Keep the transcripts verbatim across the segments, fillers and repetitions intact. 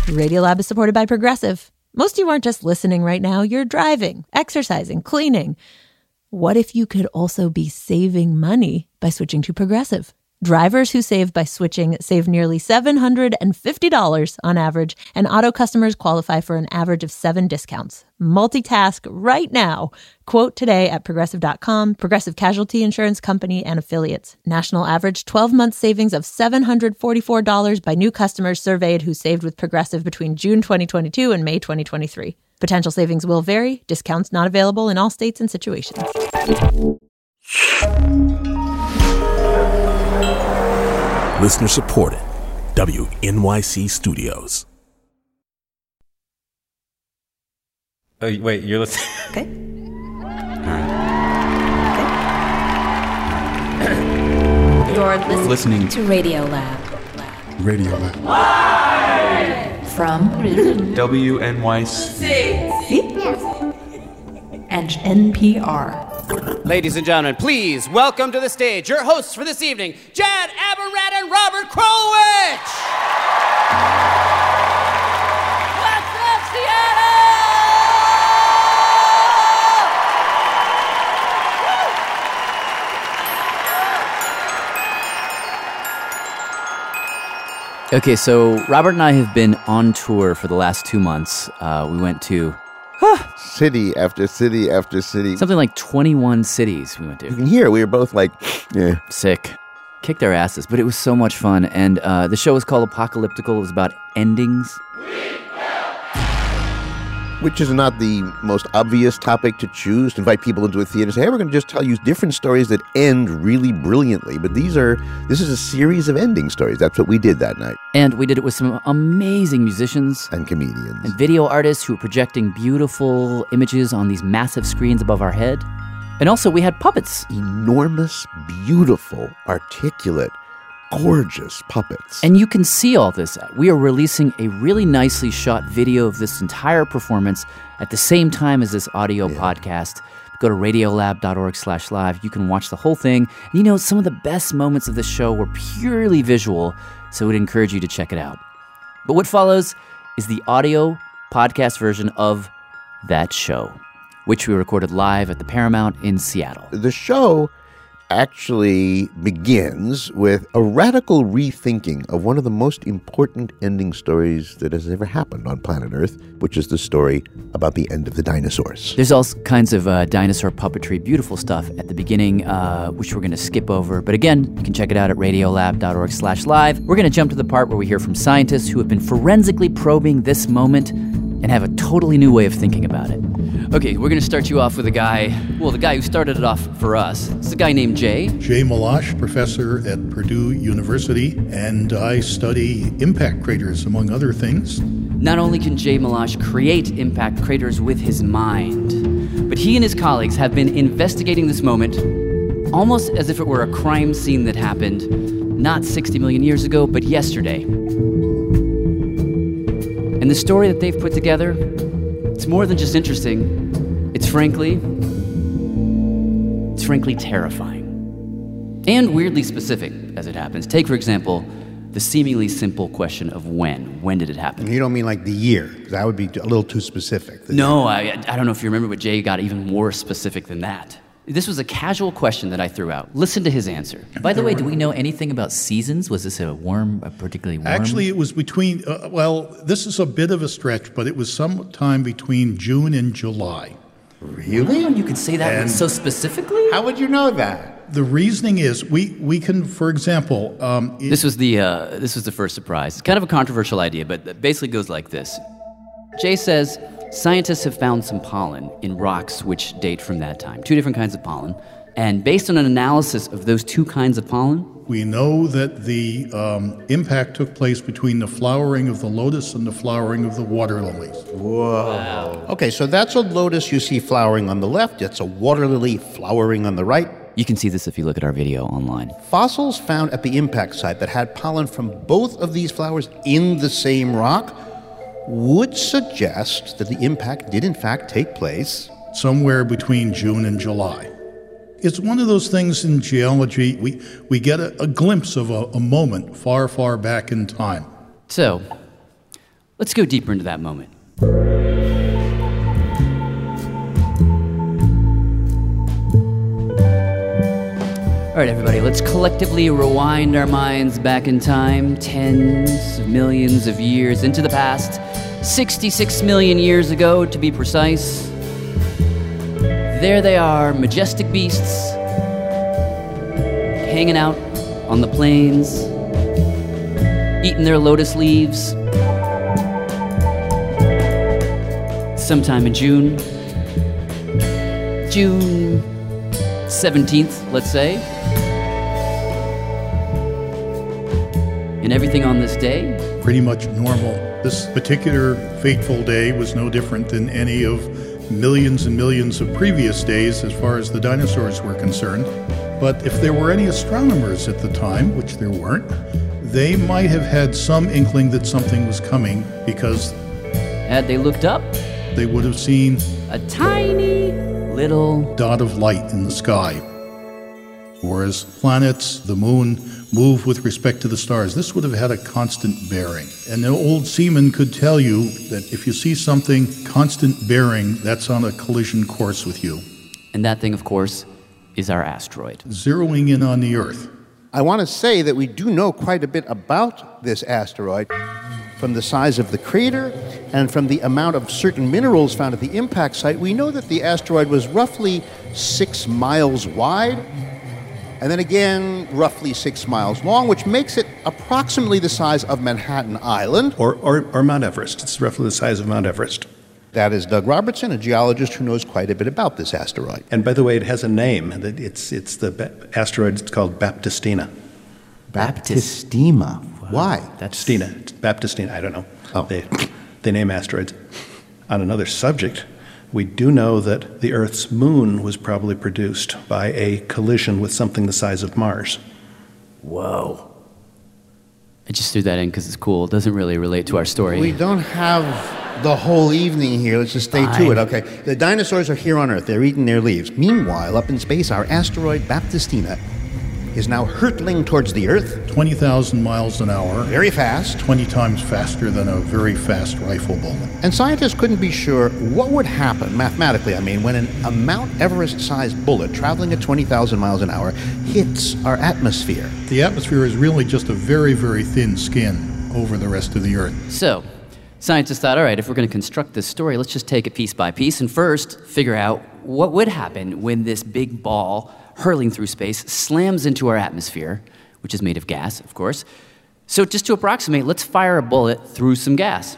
Radiolab is supported by Progressive. Most of you aren't just listening right now. You're driving, exercising, cleaning. What if you could also be saving money by switching to Progressive? Drivers who save by switching save nearly seven hundred fifty dollars on average, and auto customers qualify for an average of seven discounts. Multitask right now. Quote today at Progressive dot com. Progressive Casualty Insurance Company and Affiliates. National average twelve-month savings of seven hundred forty-four dollars by new customers surveyed who saved with Progressive between June twenty twenty-two and May twenty twenty-three. Potential savings will vary. Discounts not available in all states and situations. Listener supported. W N Y C Studios. Oh, wait, you're listening? Okay. All right. You're listening, listening to Radiolab. Radiolab. Live from W N Y C and N P R. Ladies and gentlemen, please welcome to the stage your hosts for this evening, Jad Abumrad and Robert Krulwich! What's up, Seattle? Okay, so Robert and I have been on tour for the last two months. Uh, we went to city after city after city. something like twenty-one cities we went to. You can hear we were both like, yeah. Sick. Kicked our asses, but it was so much fun. And uh, the show was called Apocalyptical. It was about endings. Which is not the most obvious topic to choose, to invite people into a theater and say, hey, we're going to just tell you different stories that end really brilliantly. But these are, this is a series of ending stories. That's what we did that night. And we did it with some amazing musicians. And comedians. And video artists who were projecting beautiful images on these massive screens above our head. And also we had puppets. Enormous, beautiful, articulate, gorgeous puppets. And you can see all this. We are releasing a really nicely shot video of this entire performance at the same time as this audio yeah. podcast. Go to radiolab.org slash live. You can watch the whole thing. And you know, some of the best moments of this show were purely visual, so we'd encourage you to check it out. But what follows is the audio podcast version of that show, which we recorded live at the Paramount in Seattle. The show actually begins with a radical rethinking of one of the most important ending stories that has ever happened on planet Earth, which is the story about the end of the dinosaurs. There's all kinds of uh, dinosaur puppetry, beautiful stuff at the beginning, uh, which we're going to skip over. But again, you can check it out at radiolab.org slash live. We're going to jump to the part where we hear from scientists who have been forensically probing this moment and have a totally new way of thinking about it. Okay, we're going to start you off with a guy, well, the guy who started it off for us. It's a guy named Jay. Jay Milosh, professor at Purdue University, and I study impact craters, among other things. Not only can Jay Milosh create impact craters with his mind, but he and his colleagues have been investigating this moment almost as if it were a crime scene that happened not sixty million years ago, but yesterday. And the story that they've put together, it's more than just interesting. It's frankly, it's frankly terrifying. And weirdly specific, as it happens. Take, for example, the seemingly simple question of when. When did it happen? You don't mean like the year, because that would be a little too specific. No, I, I don't know if you remember, but Jay got even more specific than that. This was a casual question that I threw out. Listen to his answer. By the way, do we know anything about seasons? Was this a warm, a particularly warm? Actually, it was between, uh, well, this is a bit of a stretch, but it was sometime between June and July. Really? Oh, you could say that And so specifically? How would you know that? The reasoning is we, we can, for example... Um, it, this was the uh, this was the first surprise. It's kind of a controversial idea, but it basically goes like this. Jay says scientists have found some pollen in rocks which date from that time. Two different kinds of pollen. And based on an analysis of those two kinds of pollen... We know that the um, impact took place between the flowering of the lotus and the flowering of the water lilies. Whoa. Wow. Okay, so that's a lotus you see flowering on the left. It's a water lily flowering on the right. You can see this if you look at our video online. Fossils found at the impact site that had pollen from both of these flowers in the same rock would suggest that the impact did in fact take place somewhere between June and July. It's one of those things in geology, we, we get a, a glimpse of a, a moment far, far back in time. So, Let's go deeper into that moment. All right, everybody, let's collectively rewind our minds back in time, tens of millions of years into the past, sixty-six million years ago, to be precise. There they are, majestic beasts, hanging out on the plains, eating their lotus leaves. Sometime in June, June seventeenth, let's say. And everything on this day? Pretty much normal. This particular fateful day was no different than any of millions and millions of previous days as far as the dinosaurs were concerned. But if there were any astronomers at the time, which there weren't, they might have had some inkling that something was coming because had they looked up, they would have seen a tiny little dot of light in the sky. Whereas planets, the moon, move with respect to the stars. This would have had a constant bearing. And the old seaman could tell you that if you see something constant bearing, that's on a collision course with you. And that thing, of course, is our asteroid. Zeroing in on the Earth. I want to say that we do know quite a bit about this asteroid from the size of the crater and from the amount of certain minerals found at the impact site. We know that the asteroid was roughly six miles wide, and then again, roughly six miles long, which makes it approximately the size of Manhattan Island. Or, or, or Mount Everest. It's roughly the size of Mount Everest. That is Doug Robertson, a geologist who knows quite a bit about this asteroid. And by the way, it has a name. It's, it's the ba- asteroid it's called Baptistina. Baptistina. Why? That's Stina. It's Baptistina. I don't know. Oh. They, they name asteroids. On another subject, we do know that the Earth's moon was probably produced by a collision with something the size of Mars. Whoa. I just threw that in because it's cool. It doesn't really relate to our story. We don't have the whole evening here. Let's just stay Fine. to it, okay? The dinosaurs are here on Earth. They're eating their leaves. Meanwhile, up in space, our asteroid Baptistina is now hurtling towards the Earth. twenty thousand miles an hour. Very fast. twenty times faster than a very fast rifle bullet. And scientists couldn't be sure what would happen, mathematically, I mean, when an, a Mount Everest-sized bullet traveling at twenty thousand miles an hour hits our atmosphere. The atmosphere is really just a very, very thin skin over the rest of the Earth. So, scientists thought, all right, if we're going to construct this story, let's just take it piece by piece and first figure out what would happen when this big ball hurling through space slams into our atmosphere, which is made of gas, of course. So just to approximate, let's fire a bullet through some gas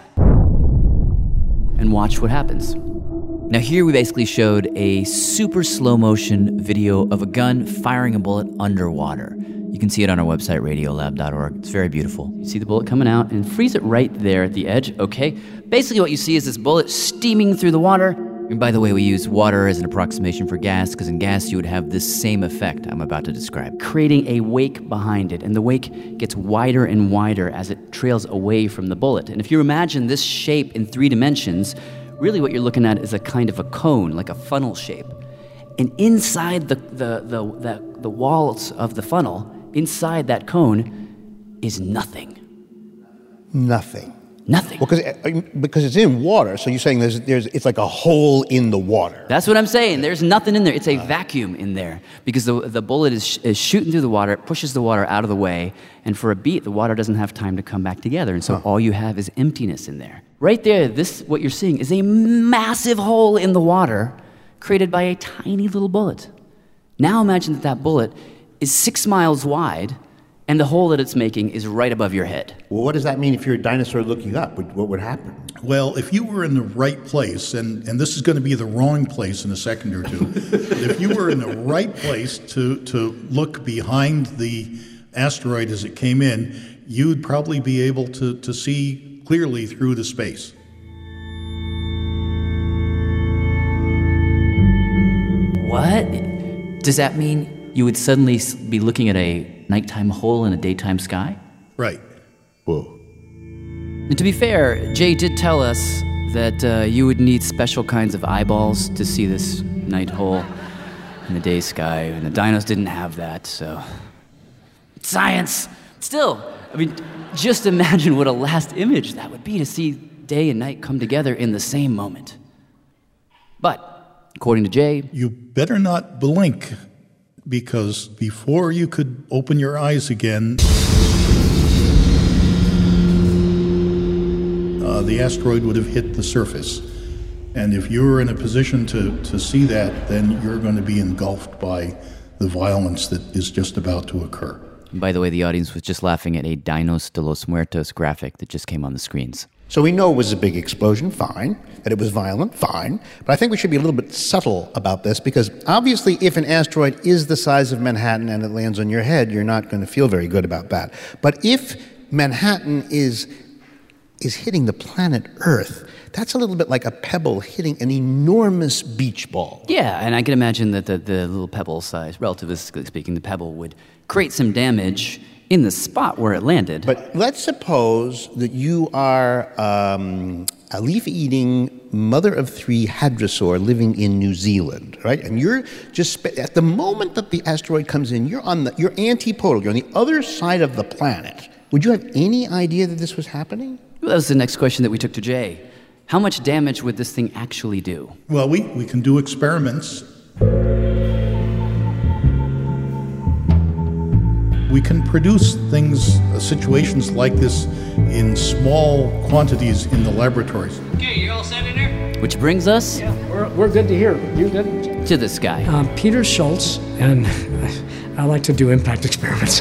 and watch what happens. Now here we basically showed a super slow motion video of a gun firing a bullet underwater. You can see it on our website, radiolab dot org. It's very beautiful. You see the bullet coming out and freeze it right there at the edge, okay? Basically what you see is this bullet steaming through the water. And by the way, we use water as an approximation for gas, because in gas you would have this same effect I'm about to describe, creating a wake behind it. And the wake gets wider and wider as it trails away from the bullet. And if you imagine this shape in three dimensions, really what you're looking at is a kind of a cone, like a funnel shape. And inside the, the, the, the, the walls of the funnel, inside that cone, is nothing. Nothing. Nothing. Well, because because it's in water, so you're saying there's there's it's like a hole in the water. That's what I'm saying. There's nothing in there. It's a vacuum in there because the the bullet is, sh- is shooting through the water. It pushes the water out of the way, and for a beat, the water doesn't have time to come back together, and so Huh. all you have is emptiness in there. Right there, this what you're seeing is a massive hole in the water created by a tiny little bullet. Now imagine that that bullet is six miles wide, and the hole that it's making is right above your head. Well, what does that mean if you're a dinosaur looking up? What, what would happen? Well, if you were in the right place, and, and this is going to be the wrong place in a second or two, if you were in the right place to, to look behind the asteroid as it came in, you'd probably be able to, to see clearly through the space. What? Does that mean you would suddenly s- be looking at a nighttime hole in a daytime sky? Right. Whoa. And to be fair, Jay did tell us that uh, you would need special kinds of eyeballs to see this night hole in the day sky, and the dinos didn't have that, so... Science! Still, I mean, just imagine what a last image that would be to see day and night come together in the same moment. But, according to Jay, you better not blink, because before you could open your eyes again, uh, the asteroid would have hit the surface. And if you're in a position to, to see that, then you're going to be engulfed by the violence that is just about to occur. And by the way, the audience was just laughing at a Dinos de los Muertos graphic that just came on the screens. So we know it was a big explosion, fine. That it was violent, fine. But I think we should be a little bit subtle about this, because obviously if an asteroid is the size of Manhattan and it lands on your head, you're not going to feel very good about that. But if Manhattan is is hitting the planet Earth, that's a little bit like a pebble hitting an enormous beach ball. Yeah, and I can imagine that the, the little pebble size, relativistically speaking, the pebble would create some damage in the spot where it landed. But let's suppose that you are um, a leaf-eating mother of three hadrosaur living in New Zealand, right? And you're just, spe- at the moment that the asteroid comes in, you're on the, you're antipodal, you're on the other side of the planet. Would you have any idea that this was happening? Well, that was the next question that we took to Jay. How much damage would this thing actually do? Well, we, we can do experiments. We can produce things, uh, situations like this in small quantities in the laboratories. Okay, you all set in there? Which brings us Yeah, we're, we're good to hear. You good? to this guy. Um, Peter Schultz, and I like to do impact experiments.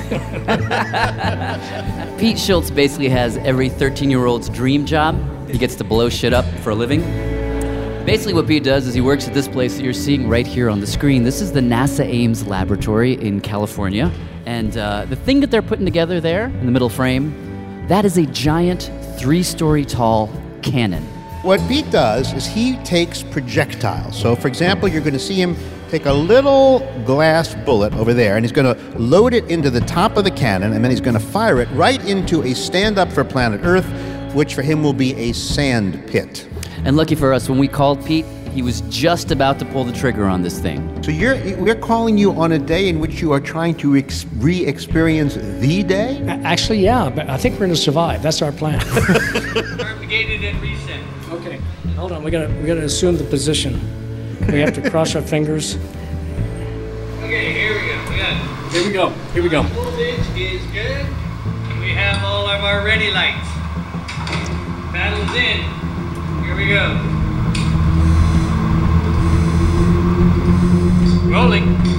Pete Schultz basically has every thirteen-year-old's dream job. He gets to blow shit up for a living. Basically what Pete does is he works at this place that you're seeing right here on the screen. This is the NASA Ames Laboratory in California. And uh, the thing that they're putting together there in the middle frame, that is a giant three-story tall cannon. What Pete does is he takes projectiles. So, for example, you're going to see him take a little glass bullet over there, and he's going to load it into the top of the cannon, and then he's going to fire it right into a stand-up for planet Earth, which for him will be a sand pit. And lucky for us, when we called Pete, he was just about to pull the trigger on this thing. So you're we're calling you on a day in which you are trying to ex- re-experience the day? Actually, yeah, but I think we're going to survive. That's our plan. Navigated and reset. Okay, hold on. We gotta we gotta assume the position. We have to cross our fingers. Okay, here we go. We got Here we go. Here we go. voltage is good. We have all of our ready lights. Paddles in. Here we go. Rolling.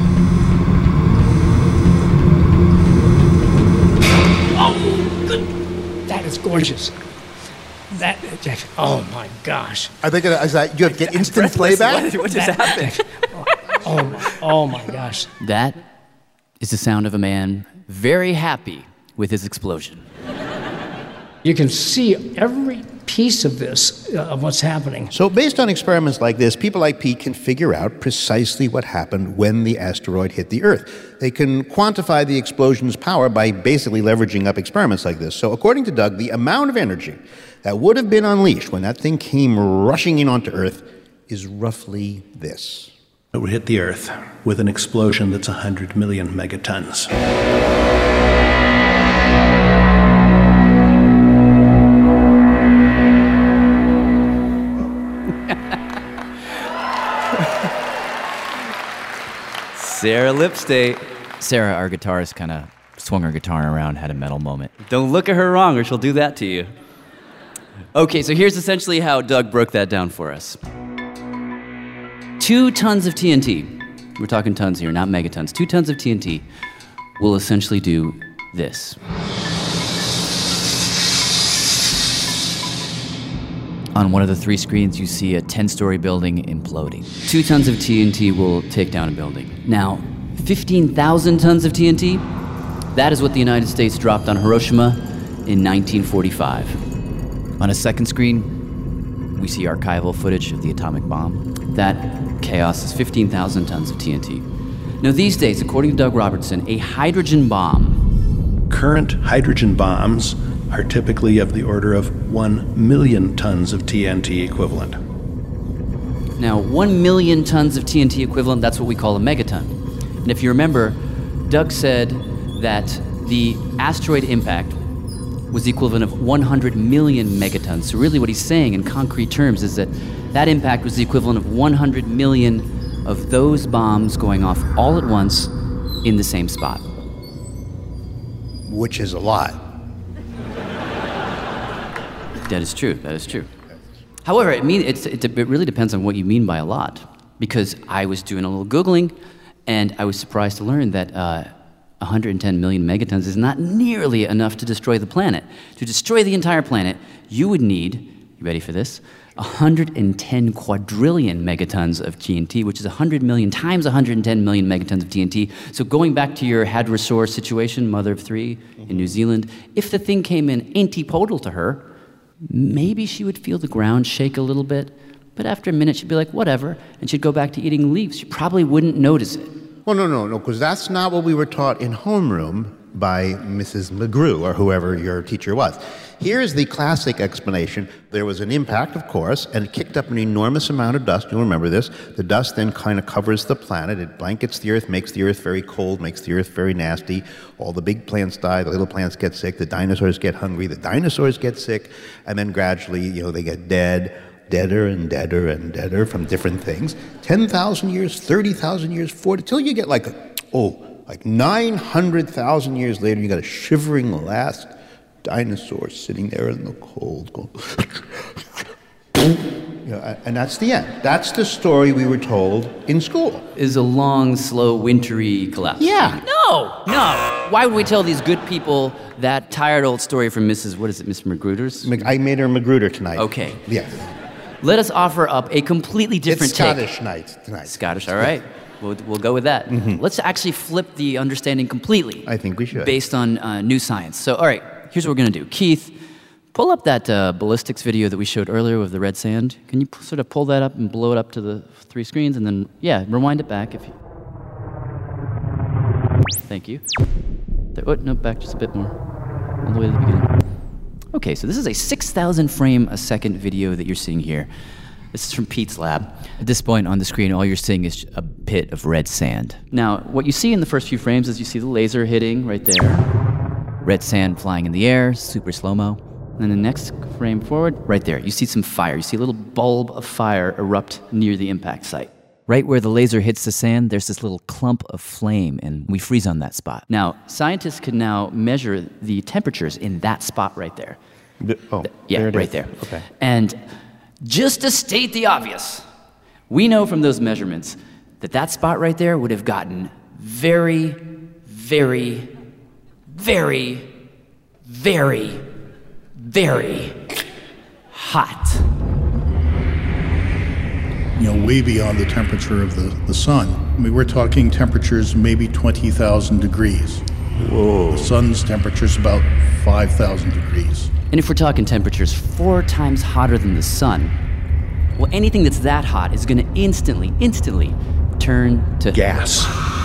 Oh, good. That is gorgeous. That, oh my gosh. Are they gonna? Is that you have to get instant playback? What, what just happened? Oh, my, oh my gosh. That is the sound of a man very happy with his explosion. You can see every piece of this, uh, of what's happening. So based on experiments like this, people like Pete can figure out precisely what happened when the asteroid hit the Earth. They can quantify the explosion's power by basically leveraging up experiments like this. So according to Doug, the amount of energy that would have been unleashed when that thing came rushing in onto Earth is roughly this. It would hit the Earth with an explosion that's one hundred million megatons. Sarah Lipstate. Sarah, our guitarist, kind of swung her guitar around, had a metal moment. Don't look at her wrong or she'll do that to you. Okay, so here's essentially how Doug broke that down for us. Two tons of T N T, we're talking tons here, not megatons, two tons of T N T will essentially do this. On one of the three screens, you see a ten-story building imploding. Two tons of T N T will take down a building. Now, fifteen thousand tons of T N T, that is what the United States dropped on Hiroshima in nineteen forty-five. On a second screen, we see archival footage of the atomic bomb. That chaos is fifteen thousand tons of T N T. Now, these days, according to Doug Robertson, a hydrogen bomb... Current hydrogen bombs are typically of the order of one million tons of T N T equivalent. Now, one million tons of T N T equivalent, that's what we call a megaton. And if you remember, Doug said that the asteroid impact was the equivalent of one hundred million megatons. So really what he's saying in concrete terms is that that impact was the equivalent of one hundred million of those bombs going off all at once in the same spot. Which is a lot. That is true. That is true. However, it mean it's, it, it really depends on what you mean by a lot. Because I was doing a little Googling, and I was surprised to learn that uh, one hundred ten million megatons is not nearly enough to destroy the planet. To destroy the entire planet, you would need, you ready for this, one hundred ten quadrillion megatons of T N T, which is one hundred million times one hundred ten million megatons of T N T. So going back to your Hadrosaur situation, mother of three in New Zealand, if the thing came in antipodal to her, maybe she would feel the ground shake a little bit, but after a minute she'd be like, whatever, and she'd go back to eating leaves. She probably wouldn't notice it. Well, no, no, no, because that's not what we were taught in homeroom by Missus McGrew, or whoever your teacher was. Here's the classic explanation. There was an impact, of course, and it kicked up an enormous amount of dust. You'll remember this. The dust then kind of covers the planet. It blankets the Earth, makes the Earth very cold, makes the Earth very nasty. All the big plants die, the little plants get sick, the dinosaurs get hungry, the dinosaurs get sick, and then gradually, you know, they get dead, deader and deader and deader from different things. ten thousand years, thirty thousand years, forty, till you get like, oh, like nine hundred thousand years later, you got a shivering last dinosaur sitting there in the cold going, you know, and that's the end. That's the story we were told in school. Is a long, slow, wintry collapse. Yeah. No, no. Why would we tell these good people that tired old story from Missus What is it, Miss Magruder's? I made her Magruder tonight. Okay. Yes. Let us offer up a completely different It's Scottish take. night tonight. Scottish, all right. We'll, we'll go with that. Mm-hmm. Let's actually flip the understanding completely. I think we should. Based on uh, new science. So, all right, here's what we're going to do. Keith, pull up that uh, ballistics video that we showed earlier with the red sand. Can you p- sort of pull that up and blow it up to the three screens? And then, yeah, rewind it back if you... Thank you. There, oh, no, back just a bit more. All the way to the beginning. Okay, so this is a six thousand frame a second video that you're seeing here. This is from Pete's lab. At this point on the screen, all you're seeing is a pit of red sand. Now, what you see in the first few frames is you see the laser hitting right there. Red sand flying in the air, super slow-mo. And then the next frame forward, right there, you see some fire. You see a little bulb of fire erupt near the impact site. Right where the laser hits the sand, there's this little clump of flame, and we freeze on that spot. Now, scientists can now measure the temperatures in that spot right there. The, oh, the, yeah, there it right is. there. Okay. And just to state the obvious, we know from those measurements that that spot right there would have gotten very, very, very, very, very hot. You know, way beyond the temperature of the, the sun. I mean, we're talking temperatures maybe twenty thousand degrees. Whoa. The sun's temperature's about five thousand degrees. And if we're talking temperatures four times hotter than the sun, well, anything that's that hot is going to instantly, instantly turn to gas.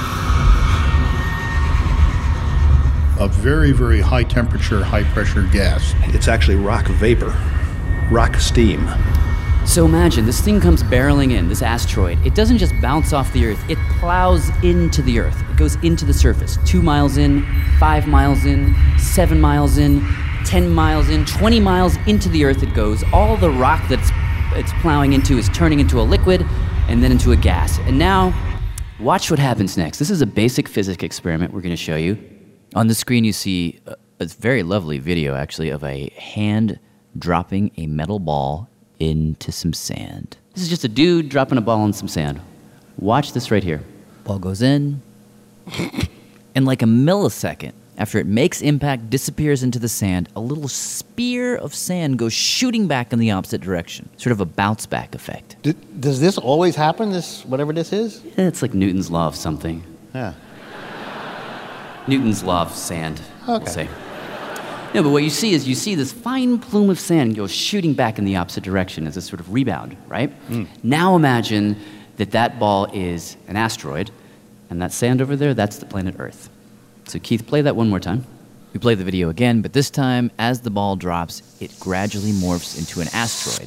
A very, very high temperature, high pressure gas. It's actually rock vapor, rock steam. So imagine, this thing comes barreling in, this asteroid. It doesn't just bounce off the Earth, it plows into the Earth. It goes into the surface. Two miles in, five miles in, seven miles in, ten miles in, twenty miles into the Earth it goes. All the rock that it's, it's plowing into is turning into a liquid and then into a gas. And now, watch what happens next. This is a basic physics experiment we're going to show you. On the screen you see a, a very lovely video, actually, of a hand dropping a metal ball into some sand. This is just a dude dropping a ball in some sand. Watch this right here. Ball goes in, and like a millisecond after it makes impact, disappears into the sand, a little spear of sand goes shooting back in the opposite direction. Sort of a bounce back effect. D- does this always happen, this, whatever this is? Yeah, it's like Newton's law of something. Yeah. Newton's law of sand, Okay. we'll say. No, but what you see is you see this fine plume of sand go shooting back in the opposite direction as a sort of rebound, right? Mm. Now imagine that that ball is an asteroid, and that sand over there, that's the planet Earth. So Keith, play that one more time. We play the video again, but this time, as the ball drops, it gradually morphs into an asteroid.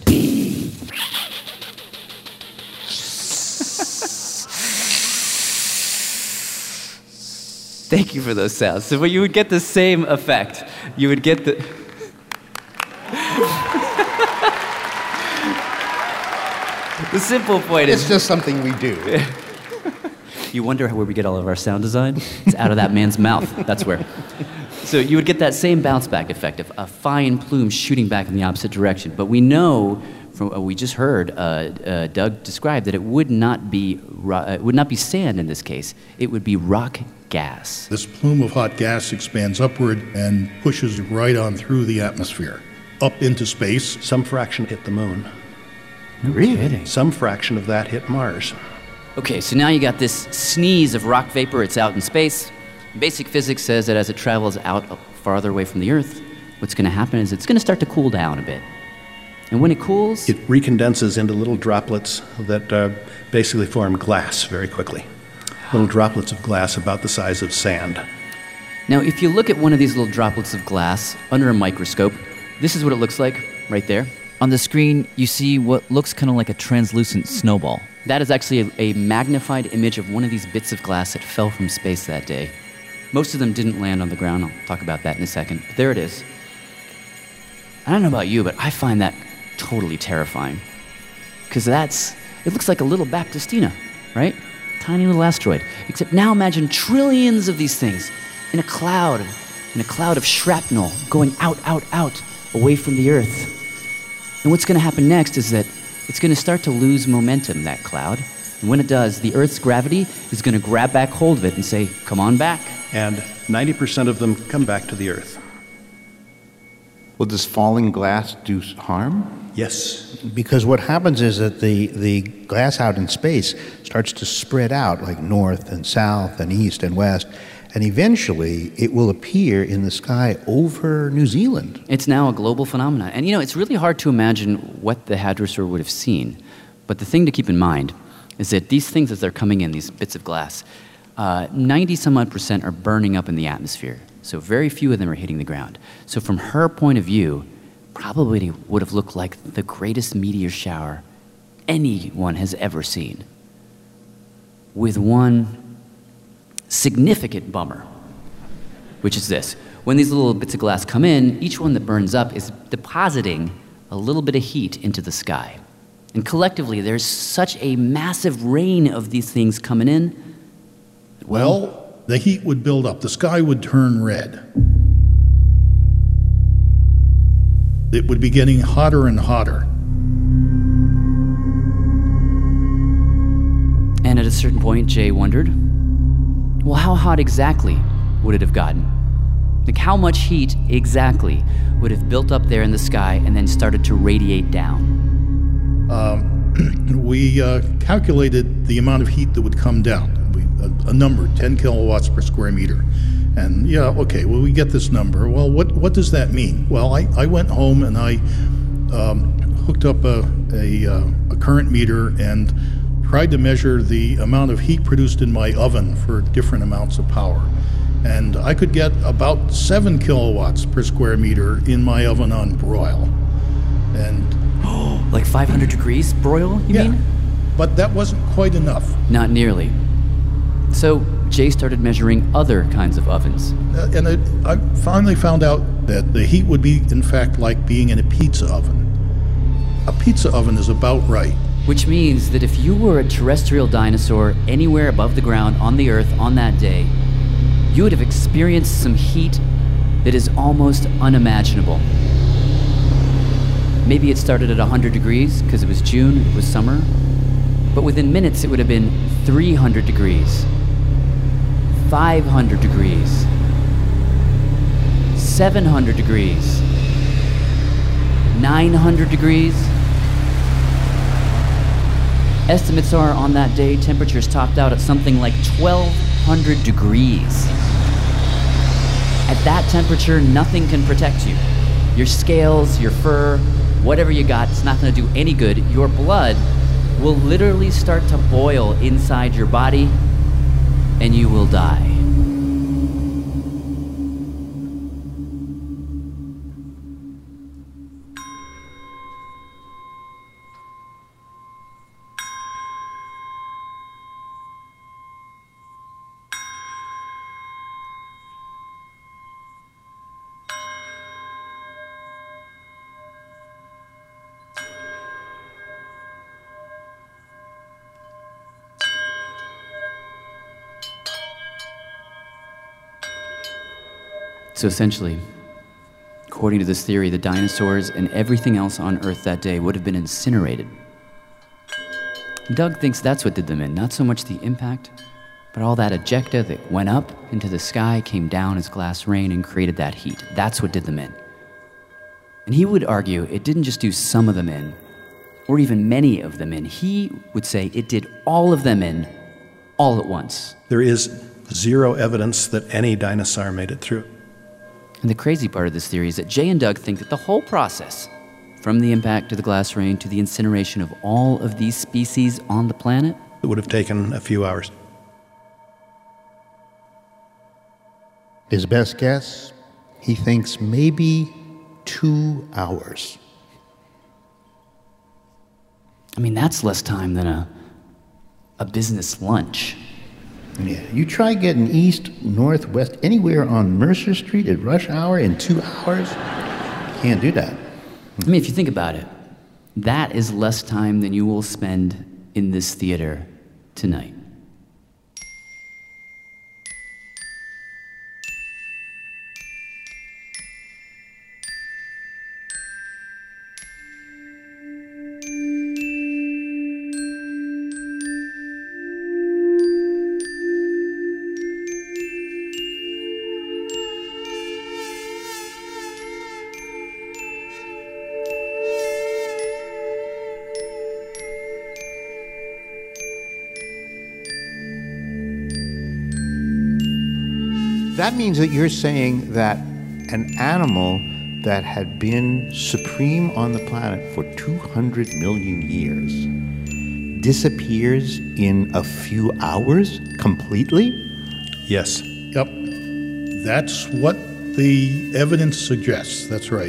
Thank you for those sounds. So you would get the same effect. You would get the... The simple point is... It's just something we do. You wonder where we get all of our sound design? It's out of that man's mouth. That's where. So you would get that same bounce back effect of a fine plume shooting back in the opposite direction. But we know, from what we just heard, uh, uh, Doug described that it would not be ro- uh, it would not be sand in this case. It would be rock gas. This plume of hot gas expands upward and pushes right on through the atmosphere, up into space. Some fraction hit the moon. No kidding. Some fraction of that hit Mars. Okay, so now you got this sneeze of rock vapor. It's out in space. Basic physics says that as it travels out farther away from the Earth, what's going to happen is it's going to start to cool down a bit. And when it cools... It recondenses into little droplets that uh, basically form glass very quickly. Little droplets of glass about the size of sand. Now, if you look at one of these little droplets of glass under a microscope, this is what it looks like right there. On the screen, you see what looks kind of like a translucent snowball. That is actually a, a magnified image of one of these bits of glass that fell from space that day. Most of them didn't land on the ground. I'll talk about that in a second. But there it is. I don't know about you, but I find that totally terrifying. Because that's, it looks like a little Baptistina, right? Tiny little asteroid. Except now imagine trillions of these things in a cloud, in a cloud of shrapnel going out, out, out, away from the Earth. And what's going to happen next is that it's going to start to lose momentum, that cloud. And when it does, the Earth's gravity is going to grab back hold of it and say, come on back. And ninety percent of them come back to the Earth. Well, does falling glass do harm? Yes. Because what happens is that the, the glass out in space starts to spread out like north and south and east and west. And eventually, it will appear in the sky over New Zealand. It's now a global phenomenon. And, you know, it's really hard to imagine what the hadrosaur would have seen. But the thing to keep in mind is that these things, as they're coming in, these bits of glass, uh, ninety some odd percent are burning up in the atmosphere. So very few of them are hitting the ground. So from her point of view, probably would have looked like the greatest meteor shower anyone has ever seen. With one significant bummer, which is this. When these little bits of glass come in, each one that burns up is depositing a little bit of heat into the sky. And collectively, there's such a massive rain of these things coming in. Well, well the heat would build up. The sky would turn red. It would be getting hotter and hotter. And at a certain point, Jay wondered, well, how hot exactly would it have gotten? Like, how much heat exactly would have built up there in the sky and then started to radiate down? Um, we uh, calculated the amount of heat that would come down. We, a, a number, ten kilowatts per square meter. And yeah, okay, well, we get this number. Well, what, what does that mean? Well, I, I went home and I um, hooked up a, a, uh, a current meter and tried to measure the amount of heat produced in my oven for different amounts of power. And I could get about seven kilowatts per square meter in my oven on broil. And oh, like five hundred degrees broil, you yeah, mean? But that wasn't quite enough. Not nearly. So Jay started measuring other kinds of ovens. Uh, and it, I finally found out that the heat would be, in fact, like being in a pizza oven. A pizza oven is about right. Which means that if you were a terrestrial dinosaur anywhere above the ground on the Earth on that day, you would have experienced some heat that is almost unimaginable. Maybe it started at one hundred degrees because it was June, it was summer, but within minutes it would have been three hundred degrees, five hundred degrees, seven hundred degrees, nine hundred degrees. Estimates are on that day, temperatures topped out at something like twelve hundred degrees. At that temperature, nothing can protect you. Your scales, your fur, whatever you got, it's not going to do any good. Your blood will literally start to boil inside your body, and you will die. So essentially, according to this theory, the dinosaurs and everything else on Earth that day would have been incinerated. Doug thinks that's what did them in, not so much the impact, but all that ejecta that went up into the sky, came down as glass rain, and created that heat. That's what did them in. And he would argue it didn't just do some of them in, or even many of them in. He would say it did all of them in, all at once. There is zero evidence that any dinosaur made it through. And the crazy part of this theory is that Jay and Doug think that the whole process, from the impact to the glass rain to the incineration of all of these species on the planet, it would have taken a few hours. His best guess, he thinks maybe two hours. I mean, that's less time than a a business lunch. Yeah, you try getting east, north, west, anywhere on Mercer Street at rush hour in two hours, can't do that. I mean, if you think about it, that is less time than you will spend in this theater tonight. That means that you're saying that an animal that had been supreme on the planet for two hundred million years disappears in a few hours completely? Yes. Yep. That's what the evidence suggests. That's right.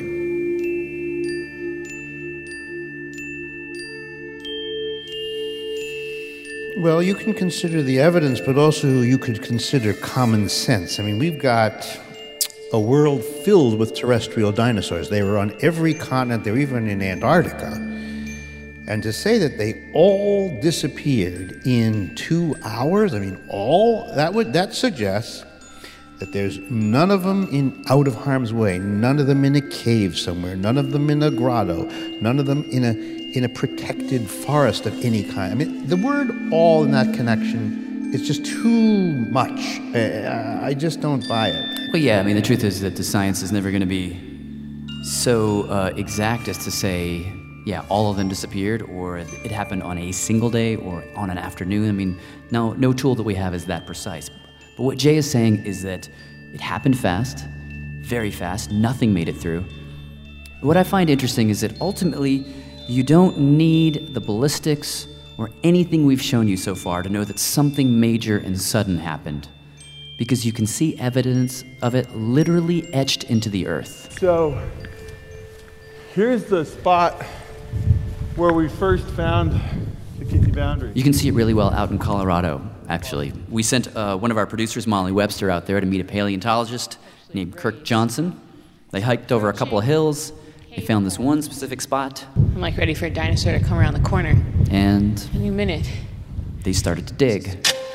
Well, you can consider the evidence, but also you could consider common sense. I mean, we've got a world filled with terrestrial dinosaurs. They were on every continent. They were even in Antarctica. And to say that they all disappeared in two hours, I mean, all, that would that suggests that there's none of them in out of harm's way, none of them in a cave somewhere, none of them in a grotto, none of them in a in a protected forest of any kind. I mean, the word all in that connection is just too much. Uh, I just don't buy it. Well, yeah, I mean, the truth is that the science is never going to be so uh, exact as to say, yeah, all of them disappeared, or it happened on a single day, or on an afternoon. I mean, no, no tool that we have is that precise. But what Jay is saying is that it happened fast, very fast, nothing made it through. What I find interesting is that ultimately, you don't need the ballistics or anything we've shown you so far to know that something major and sudden happened, because you can see evidence of it literally etched into the earth. So, here's the spot where we first found the Kitty Boundary. You can see it really well out in Colorado, actually. We sent uh, one of our producers, Molly Webster, out there to meet a paleontologist named Kirk Johnson. They hiked over a couple of hills. They found this one specific spot. I'm like ready for a dinosaur to come around the corner. And any minute. They started to dig.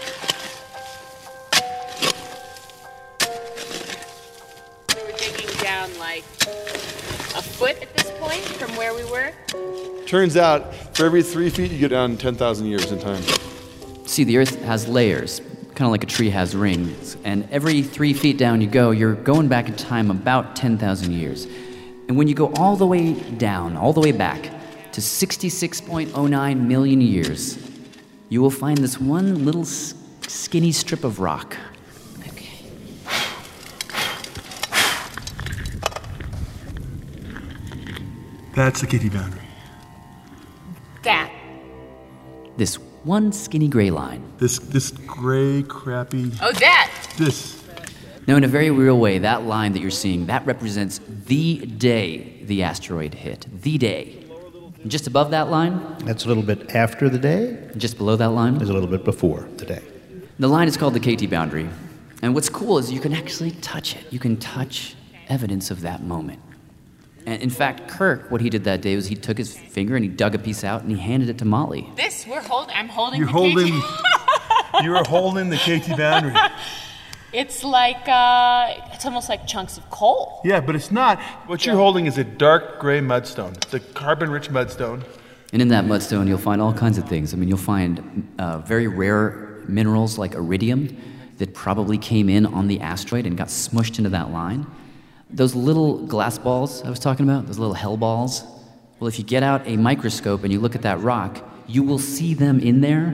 We were digging down like a foot at this point from where we were. Turns out, for every three feet, you get down ten thousand years in time. See, the Earth has layers, kind of like a tree has rings. And every three feet down you go, you're going back in time about ten thousand years. And when you go all the way down, all the way back to sixty-six point oh nine million years, you will find this one little s- skinny strip of rock. Okay. That's the Kitty Boundary. That. This one skinny gray line. This this gray, crappy... Oh, that! This. No, in a very real way, that line that you're seeing, that represents the day the asteroid hit. The day. And just above that line... That's a little bit after the day. Just below that line... Is a little bit before the day. The line is called the K T boundary. And what's cool is you can actually touch it. You can touch evidence of that moment. And in fact, Kirk, what he did that day was he took his finger and he dug a piece out and he handed it to Molly. This, we're holding, I'm holding You're the holding... K T. You're holding the K T boundary. It's like, uh, it's almost like chunks of coal. Yeah, but it's not. What you're holding is a dark gray mudstone. It's a carbon-rich mudstone. And in that mudstone, you'll find all kinds of things. I mean, you'll find uh, very rare minerals like iridium that probably came in on the asteroid and got smushed into that line. Those little glass balls I was talking about, those little hell balls, well, if you get out a microscope and you look at that rock, you will see them in there.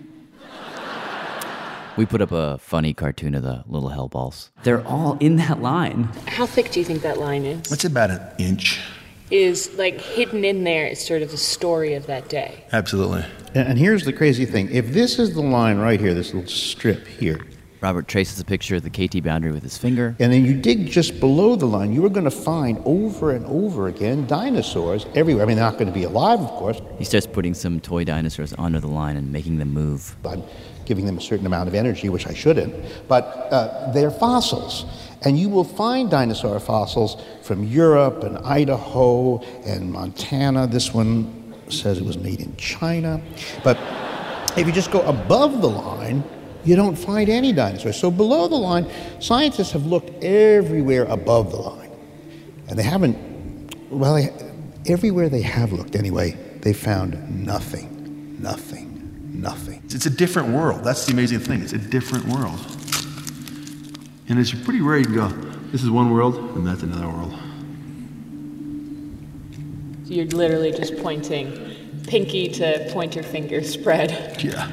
We put up a funny cartoon of the little hell balls. They're all in that line. How thick do you think that line is? It's about an inch. Is like hidden in there is sort of the story of that day. Absolutely. And and here's the crazy thing. If this is the line right here, this little strip here, Robert traces a picture of the K T boundary with his finger. and then you dig just below the line, you are going to find over and over again dinosaurs everywhere. I mean, they're not going to be alive, of course. He starts putting some toy dinosaurs onto the line and making them move. I'm giving them a certain amount of energy, which I shouldn't, but uh, they're fossils. And you will find dinosaur fossils from Europe and Idaho and Montana. This one says it was made in China. But if you just go above the line, you don't find any dinosaurs. So below the line, scientists have looked everywhere above the line. And they haven't, well, they, everywhere they have looked anyway, they found nothing, nothing, nothing. It's a different world. That's the amazing thing. It's a different world. And it's pretty rare you can go, this is one world, and that's another world. So you're literally just pointing pinky to pointer finger spread. Yeah.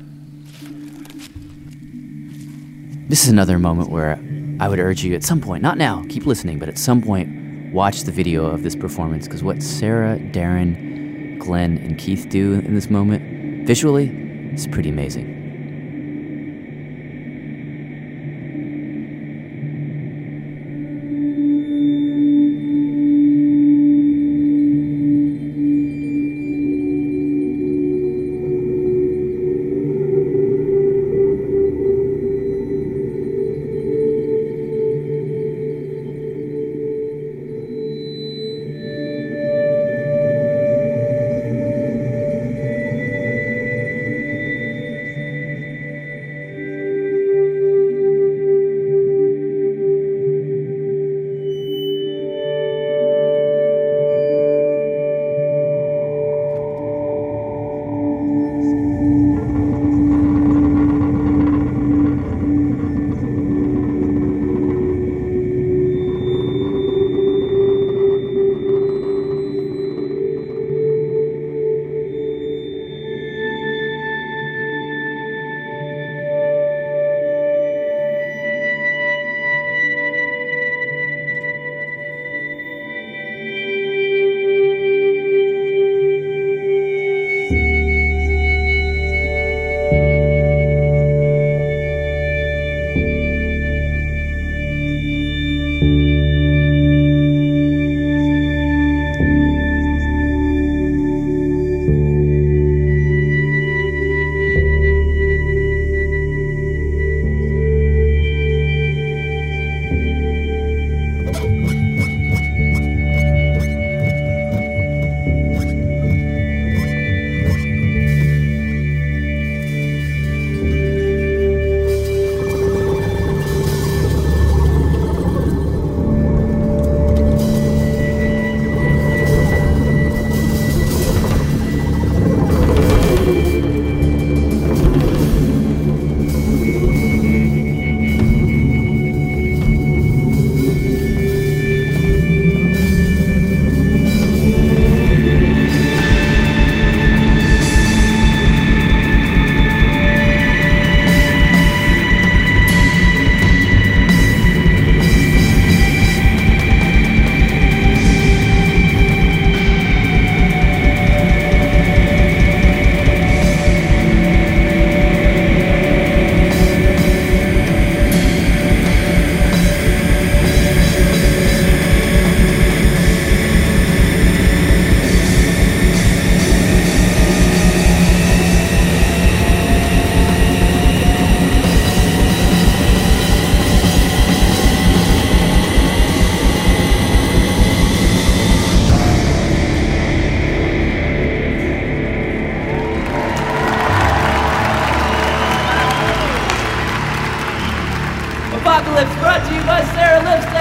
This is another moment where I would urge you at some point, not now, keep listening, but at some point, watch the video of this performance, because what Sarah, Darren, Glenn, and Keith do in this moment, visually, is pretty amazing.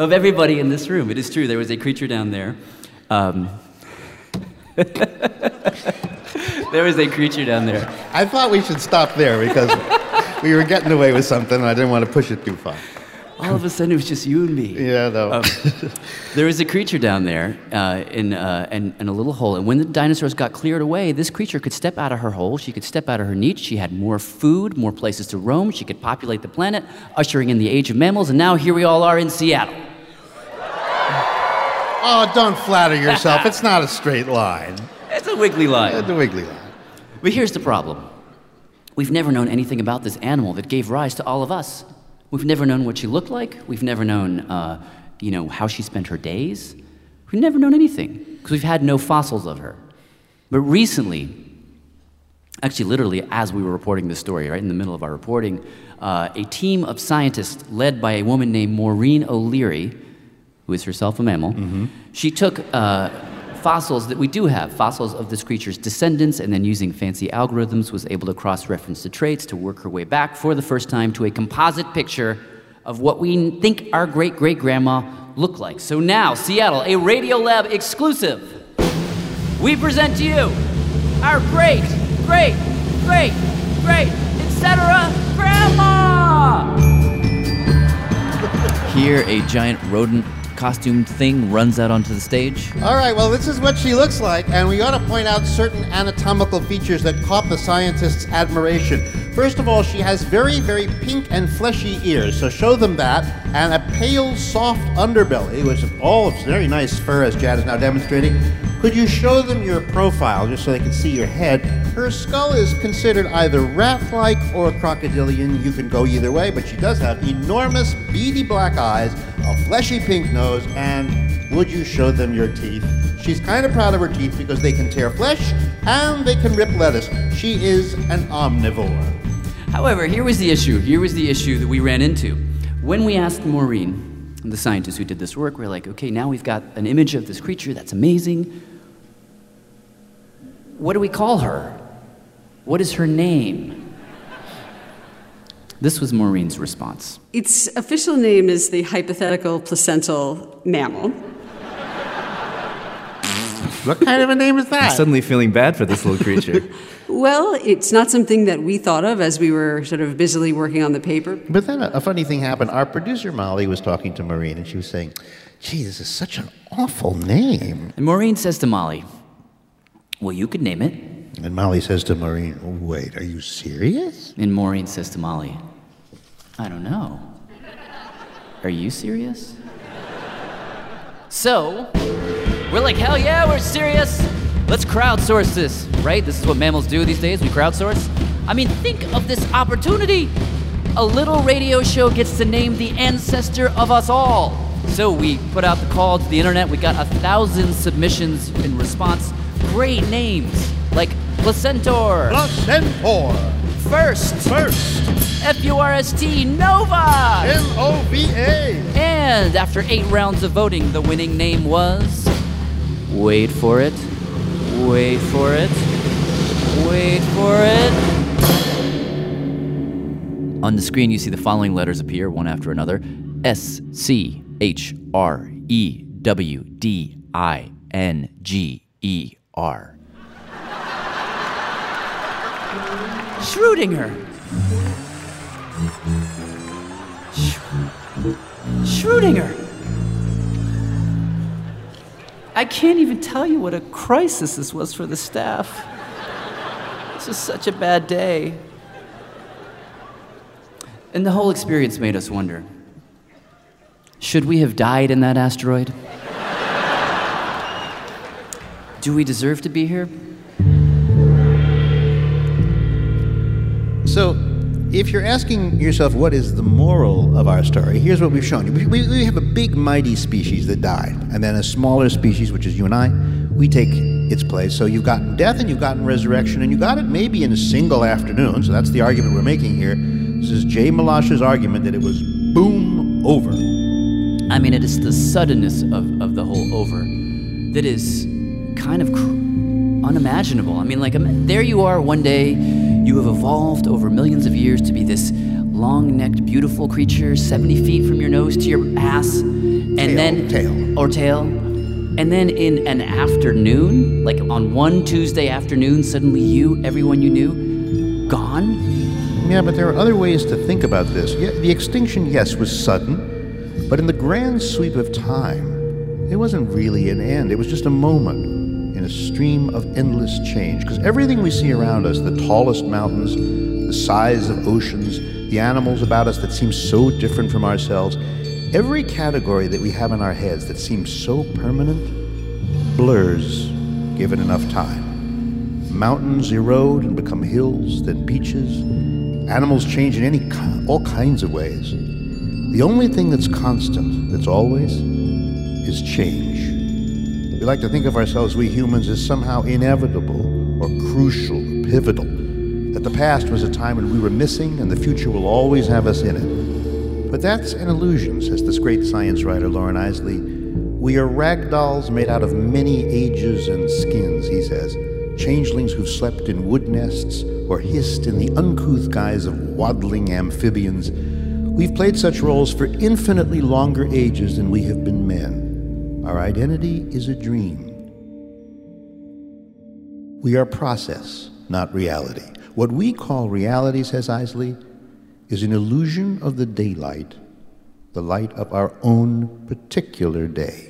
of everybody in this room. It is true. There was a creature down there. Um, there was a creature down there. I thought we should stop there because we were getting away with something and I didn't want to push it too far. All of a sudden, it was just you and me. Yeah, though. Um, there was a creature down there uh, in, uh, in, in a little hole, and when the dinosaurs got cleared away, this creature could step out of her hole, she could step out of her niche, she had more food, more places to roam, she could populate the planet, ushering in the age of mammals, and now here we all are in Seattle. Oh, don't flatter yourself. It's not a straight line. It's a wiggly line. It's a wiggly line. But here's the problem. We've never known anything about this animal that gave rise to all of us. We've never known what she looked like. We've never known, uh, you know, how she spent her days. We've never known anything because we've had no fossils of her. But recently, actually literally as we were reporting this story, right in the middle of our reporting, uh, a team of scientists led by a woman named Maureen O'Leary, who is herself a mammal, mm-hmm. she took uh, fossils that we do have, fossils of this creature's descendants, and then using fancy algorithms was able to cross-reference the traits to work her way back for the first time to a composite picture of what we think our great-great-grandma looked like. So now, Seattle, a Radiolab exclusive, we present to you our great, great, great, great, et cetera, grandma! Here, a giant rodent costumed thing runs out onto the stage. All right, well, this is what she looks like, and we ought to point out certain anatomical features that caught the scientists' admiration. First of all, she has very, very pink and fleshy ears, so show them that, and a pale, soft underbelly, which is all very nice fur, as Jad is now demonstrating. Could you show them your profile, just so they can see your head? Her skull is considered either rat-like or crocodilian. You can go either way, but she does have enormous, beady black eyes, a fleshy pink nose, and would you show them your teeth? She's kind of proud of her teeth because they can tear flesh and they can rip lettuce. She is an omnivore. However, here was the issue. Here was the issue that we ran into. When we asked Maureen, the scientist who did this work, we we're like, okay, now we've got an image of this creature. That's amazing. What do we call her? What is her name? This was Maureen's response. Its official name is the hypothetical placental mammal. What kind of a name is that? I'm suddenly feeling bad for this little creature. Well, it's not something that we thought of as we were sort of busily working on the paper. But then a, a funny thing happened. Our producer, Molly, was talking to Maureen, and she was saying, gee, this is such an awful name. And Maureen says to Molly, well, you could name it. And Molly says to Maureen, wait, are you serious? And Maureen says to Molly, I don't know. Are you serious? So, we're like, hell yeah, we're serious. Let's crowdsource this, right? This is what mammals do these days, we crowdsource. I mean, think of this opportunity. A little radio show gets to name the ancestor of us all. So we put out the call to the internet. We got a thousand submissions in response. Great names, like Placentor. Placentor. First. First. F U R S T, Nova. N O V A. And after eight rounds of voting, the winning name was... Wait for it. Wait for it. Wait for it. On the screen, you see the following letters appear, one after another. S C H R E W D I N G E R. Schrödinger. Schrödinger. I can't even tell you what a crisis this was for the staff. This was such a bad day. And the whole experience made us wonder, should we have died in that asteroid? Do we deserve to be here? So, if you're asking yourself what is the moral of our story, here's what we've shown you. We, we, we have a big, mighty species that died, and then a smaller species, which is you and I, we take its place. So you've gotten death and you've gotten resurrection, and you got it maybe in a single afternoon, so that's the argument we're making here. This is Jay Malash's argument that it was boom, over. I mean, it is the suddenness of, of the whole over that is kind of cr- unimaginable. I mean, like, there you are one day, you have evolved over millions of years to be this long-necked, beautiful creature, seventy feet from your nose to your ass, and tail, then tail. or tail, and then in an afternoon, like on one Tuesday afternoon, suddenly you, everyone you knew, gone. Yeah, but there are other ways to think about this. Yeah, the extinction, yes, was sudden, but in the grand sweep of time, it wasn't really an end. It was just a moment in a stream of endless change. Because everything we see around us, the tallest mountains, the size of oceans, the animals about us that seem so different from ourselves, every category that we have in our heads that seems so permanent blurs given enough time. Mountains erode and become hills, then beaches. Animals change in any all kinds of ways. The only thing that's constant, that's always, is change. We like to think of ourselves, we humans, as somehow inevitable or crucial, or pivotal. That the past was a time when we were missing and the future will always have us in it. But that's an illusion, says this great science writer Lauren Isley. We are ragdolls made out of many ages and skins, he says. Changelings who've slept in wood nests or hissed in the uncouth guise of waddling amphibians. We've played such roles for infinitely longer ages than we have been men. Our identity is a dream. We are process, not reality. What we call reality, says Isley, is an illusion of the daylight, the light of our own particular day.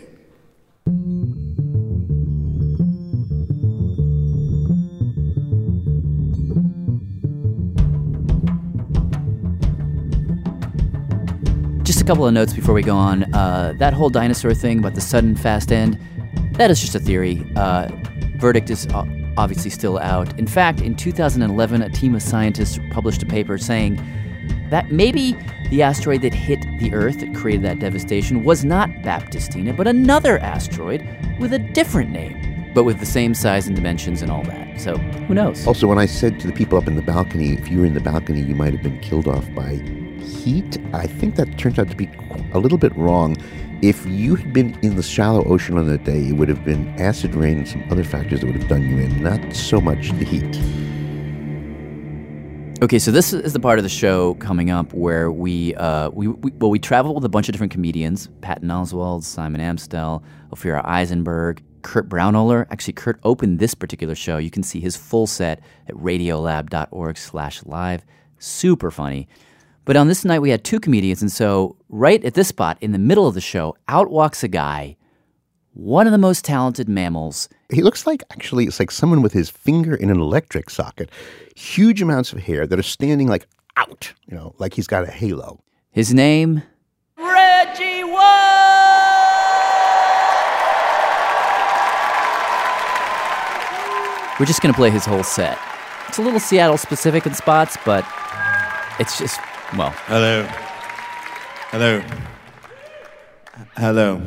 Just a couple of notes before we go on. Uh, that whole dinosaur thing about the sudden fast end, that is just a theory. Uh, verdict is obviously still out. In fact, in two thousand eleven, a team of scientists published a paper saying that maybe the asteroid that hit the Earth that created that devastation was not Baptistina, but another asteroid with a different name, but with the same size and dimensions and all that. So, who knows? Also, when I said to the people up in the balcony, if you were in the balcony, you might have been killed off by heat, I think that turns out to be a little bit wrong. If you had been in the shallow ocean on that day, it would have been acid rain and some other factors that would have done you in, not so much the heat. Okay, so this is the part of the show coming up where we, uh, we, we well, we travel with a bunch of different comedians: Patton Oswalt, Simon Amstel, Ophira Eisenberg, Kurt Braunohler. Actually, Kurt opened this particular show. You can see his full set at radiolab.org slash live. Super funny. But on this night, we had two comedians, and so right at this spot, in the middle of the show, out walks a guy, one of the most talented mammals. He looks like, actually, it's like someone with his finger in an electric socket. Huge amounts of hair that are standing, like, out, you know, like he's got a halo. His name? Reggie White! We're just going to play his whole set. It's a little Seattle-specific in spots, but it's just... Well, hello, hello, hello,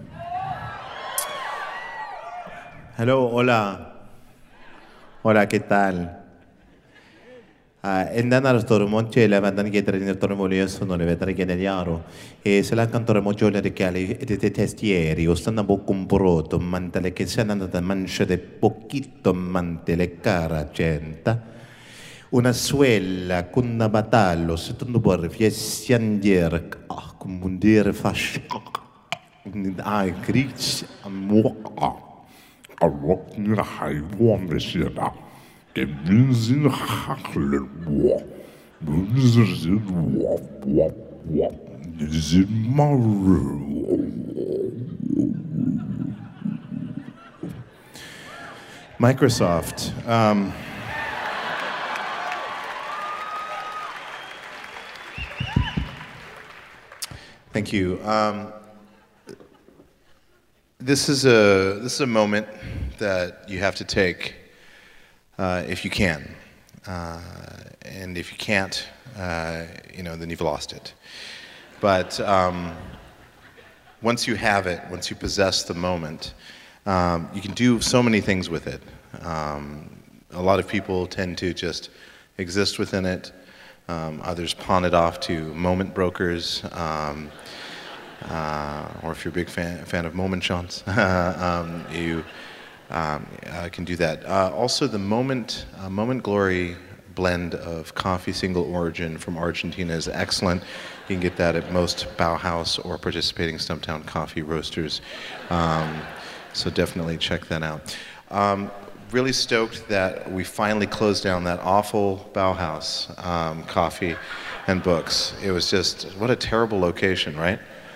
hello, hola, hola, ¿qué tal? إننا نرترمونتي لما نقدر نرترمولي يسونو لبتر جنيارو. سلا كان ترموجو لركالي تستيري وستنا بوكم بروتو مانتله che se andata mangiare pochito mantele cara gente. Una suella con una batallo, se tu non puoi fiessandiere, ah, come un dire fascio, ah, grič, a moa, a rotner hajvåndesida, det vinsin hakler boa, vinsin wop, wop, wop, vinsin maru. Microsoft, um... Thank you. Um, this is a this is a moment that you have to take uh, if you can, uh, and if you can't, uh, you know, then you've lost it. But um, once you have it, once you possess the moment, um, you can do so many things with it. Um, a lot of people tend to just exist within it. Um, others pawn it off to moment brokers, um, uh, or if you're a big fan, fan of moment chants, um, you um, uh, can do that. Uh, also, the moment, uh, moment glory blend of coffee, single origin from Argentina is excellent. You can get that at most Bauhaus or participating Stumptown coffee roasters. Um, so definitely check that out. Um, really stoked that we finally closed down that awful Bauhaus um, coffee and books. It was just, what a terrible location, right?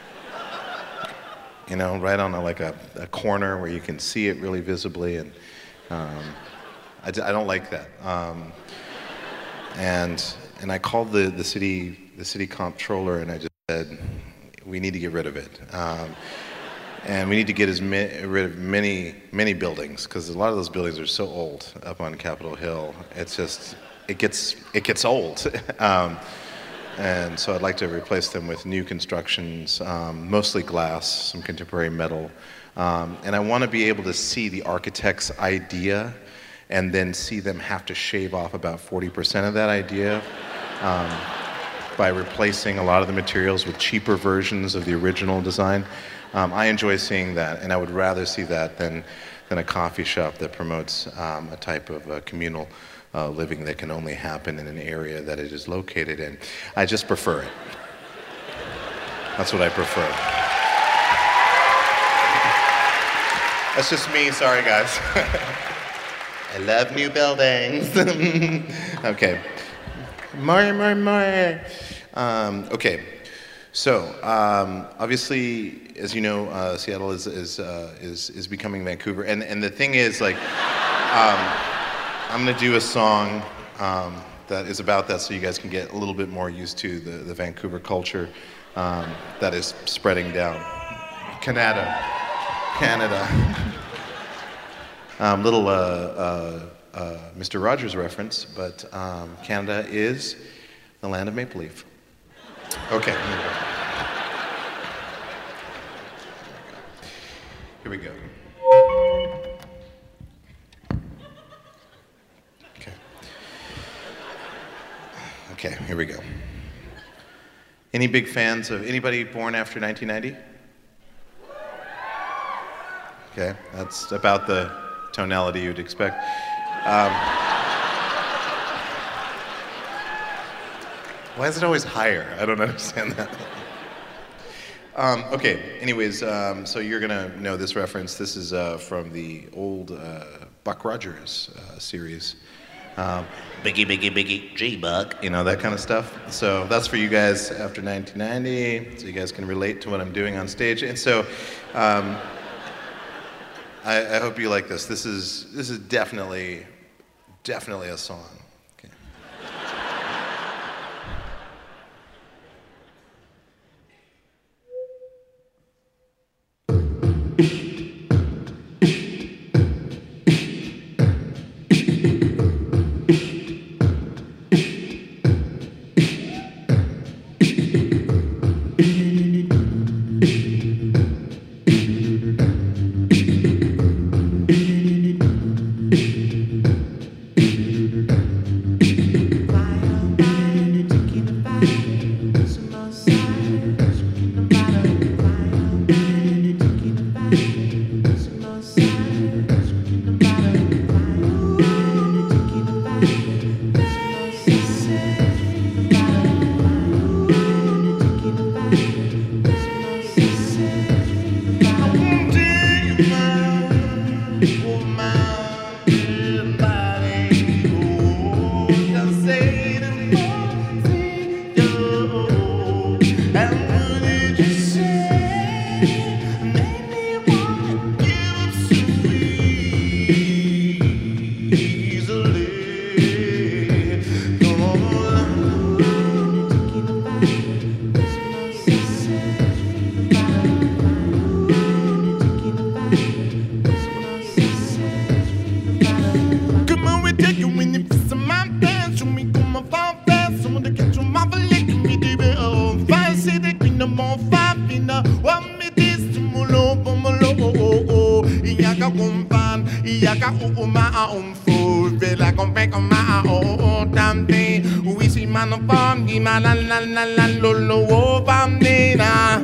You know, right on a, like a, a corner where you can see it really visibly, and um, I, d- I don't like that. Um, and and I called the, the city the city comptroller, and I just said, we need to get rid of it, um, and we need to get as mi- rid of many many buildings, because a lot of those buildings are so old up on Capitol Hill. It's just it gets it gets old. um, And so I'd like to replace them with new constructions, um, mostly glass, some contemporary metal. Um, and I want to be able to see the architect's idea and then see them have to shave off about forty percent of that idea um, by replacing a lot of the materials with cheaper versions of the original design. Um, I enjoy seeing that, and I would rather see that than, than a coffee shop that promotes um, a type of uh, communal Uh, living that can only happen in an area that it is located in. I just prefer it. That's what I prefer. That's just me, sorry guys. I love new buildings. Okay. More, more, more. Um, okay, so um, obviously, as you know, uh, Seattle is is, uh, is is becoming Vancouver, and and the thing is, like, um, I'm going to do a song um, that is about that, so you guys can get a little bit more used to the, the Vancouver culture um, that is spreading down. Canada. Canada. um, little uh, uh, uh, Mister Rogers reference, but um, Canada is the land of Maple Leaf. Okay. Here we go. Okay, here we go. Any big fans of anybody born after nineteen ninety? Okay, that's about the tonality you'd expect. Um, why is it always higher? I don't understand that. Um, okay, anyways, um, so you're gonna know this reference. This is uh, from the old uh, Buck Rogers uh, series. Um, Biggie, Biggie, Biggie, G-Buck, you know, that kind of stuff. So that's for you guys after nineteen ninety, so you guys can relate to what I'm doing on stage. And so um, I, I hope you like this. This is this is definitely, definitely a song. Okay. Yaka uma um food, vela con peco ma o tamte. We see man of farm, gi ma la la la la lo lo o bambina.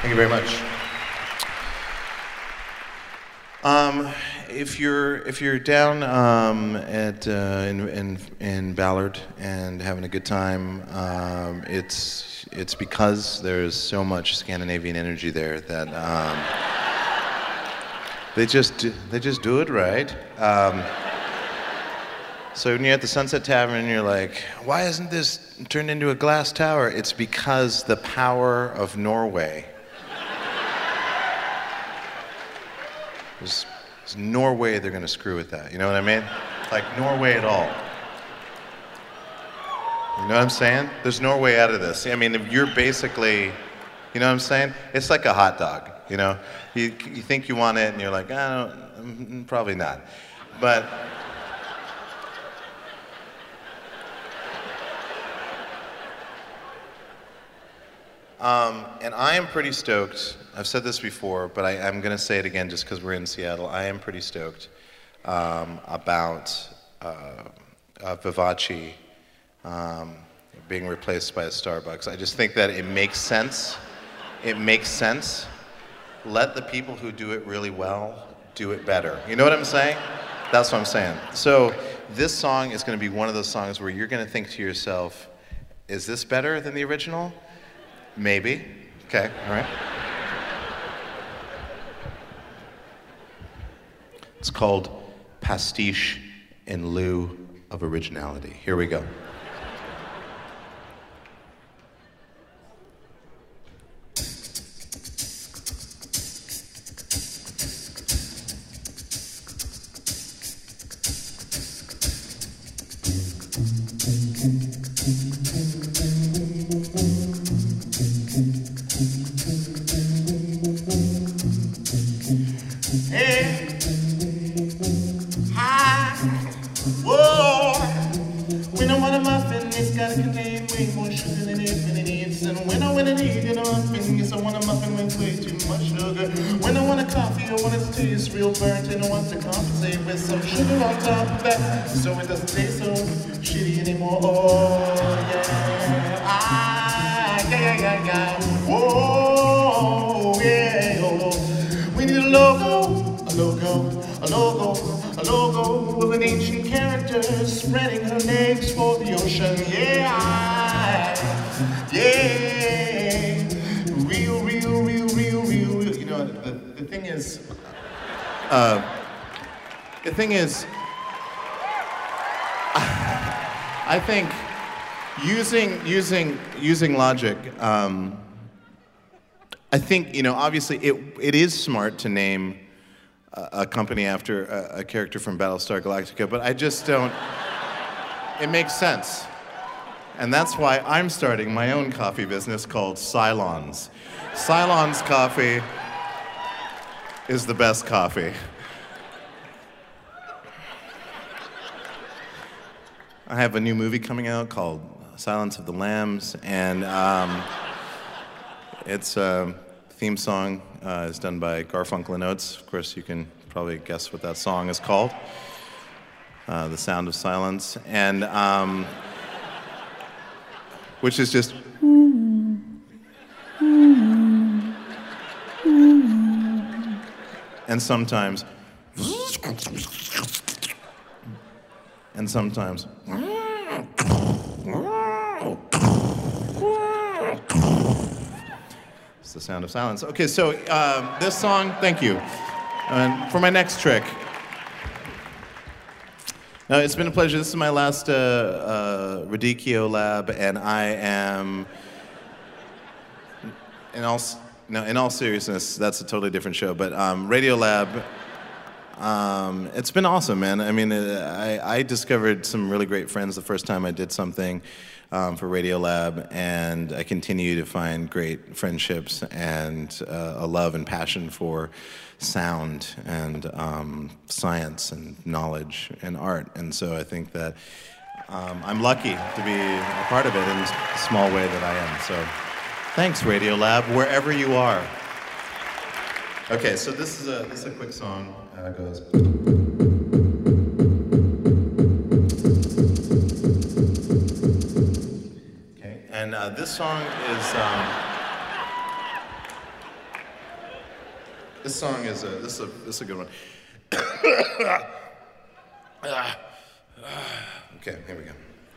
Thank you very much. Um, if you're if you're down um, at uh, in, in in Ballard and having a good time, um, it's it's because there's so much Scandinavian energy there that um, they just do, they just do it right. Um, so when you're at the Sunset Tavern and you're like, why isn't this turned into a glass tower? It's because the power of Norway. There's, there's no way they're going to screw with that. You know what I mean? Like, Norway at all. You know what I'm saying? There's no way out of this. I mean, if you're basically, you know what I'm saying? It's like a hot dog, you know? You, you think you want it, and you're like, I don't, probably not. But Um, and I am pretty stoked. I've said this before, but I, I'm going to say it again just because we're in Seattle. I am pretty stoked um, about uh, uh, Vivace um, being replaced by a Starbucks. I just think that it makes sense. It makes sense. Let the people who do it really well do it better. You know what I'm saying? That's what I'm saying. So this song is going to be one of those songs where you're going to think to yourself, is this better than the original? Maybe. Okay, all right. It's called Pastiche in Lieu of Originality. Here we go. So it doesn't taste so shitty anymore. Oh, yeah. Ah, yeah, yeah, yeah, yeah. Whoa, yeah. Oh. We need a logo, a logo, a logo, a logo with an ancient character spreading her legs for the ocean. Yeah, yeah. Real, real, real, real, real, real. You know, the, the thing is, uh, the thing is, I think using using using logic. Um, I think you know. Obviously, it it is smart to name a, a company after a, a character from Battlestar Galactica, but I just don't. It makes sense, and that's why I'm starting my own coffee business called Cylons. Cylons coffee is the best coffee. I have a new movie coming out called Silence of the Lambs, and um, its uh, theme song uh, is done by Garfunkel and Oates. Of course, you can probably guess what that song is called, uh, The Sound of Silence, and um, which is just and sometimes and sometimes it's the sound of silence. Okay, so um, this song, thank you. And for my next trick. Now, it's been a pleasure. This is my last uh, uh, Radicchio Lab, and I am, in all, no, in all seriousness, that's a totally different show, but um, Radiolab, um, it's been awesome, man. I mean, I, I discovered some really great friends the first time I did something um, for Radiolab, and I continue to find great friendships and uh, a love and passion for sound and um, science and knowledge and art. And so I think that um, I'm lucky to be a part of it in the small way that I am. So thanks, Radiolab, wherever you are. Okay, so this is a, this is a quick song. Uh, it goes. Okay, and uh, this song is... Um, This song is a this is a this is a good one. Okay, here we go.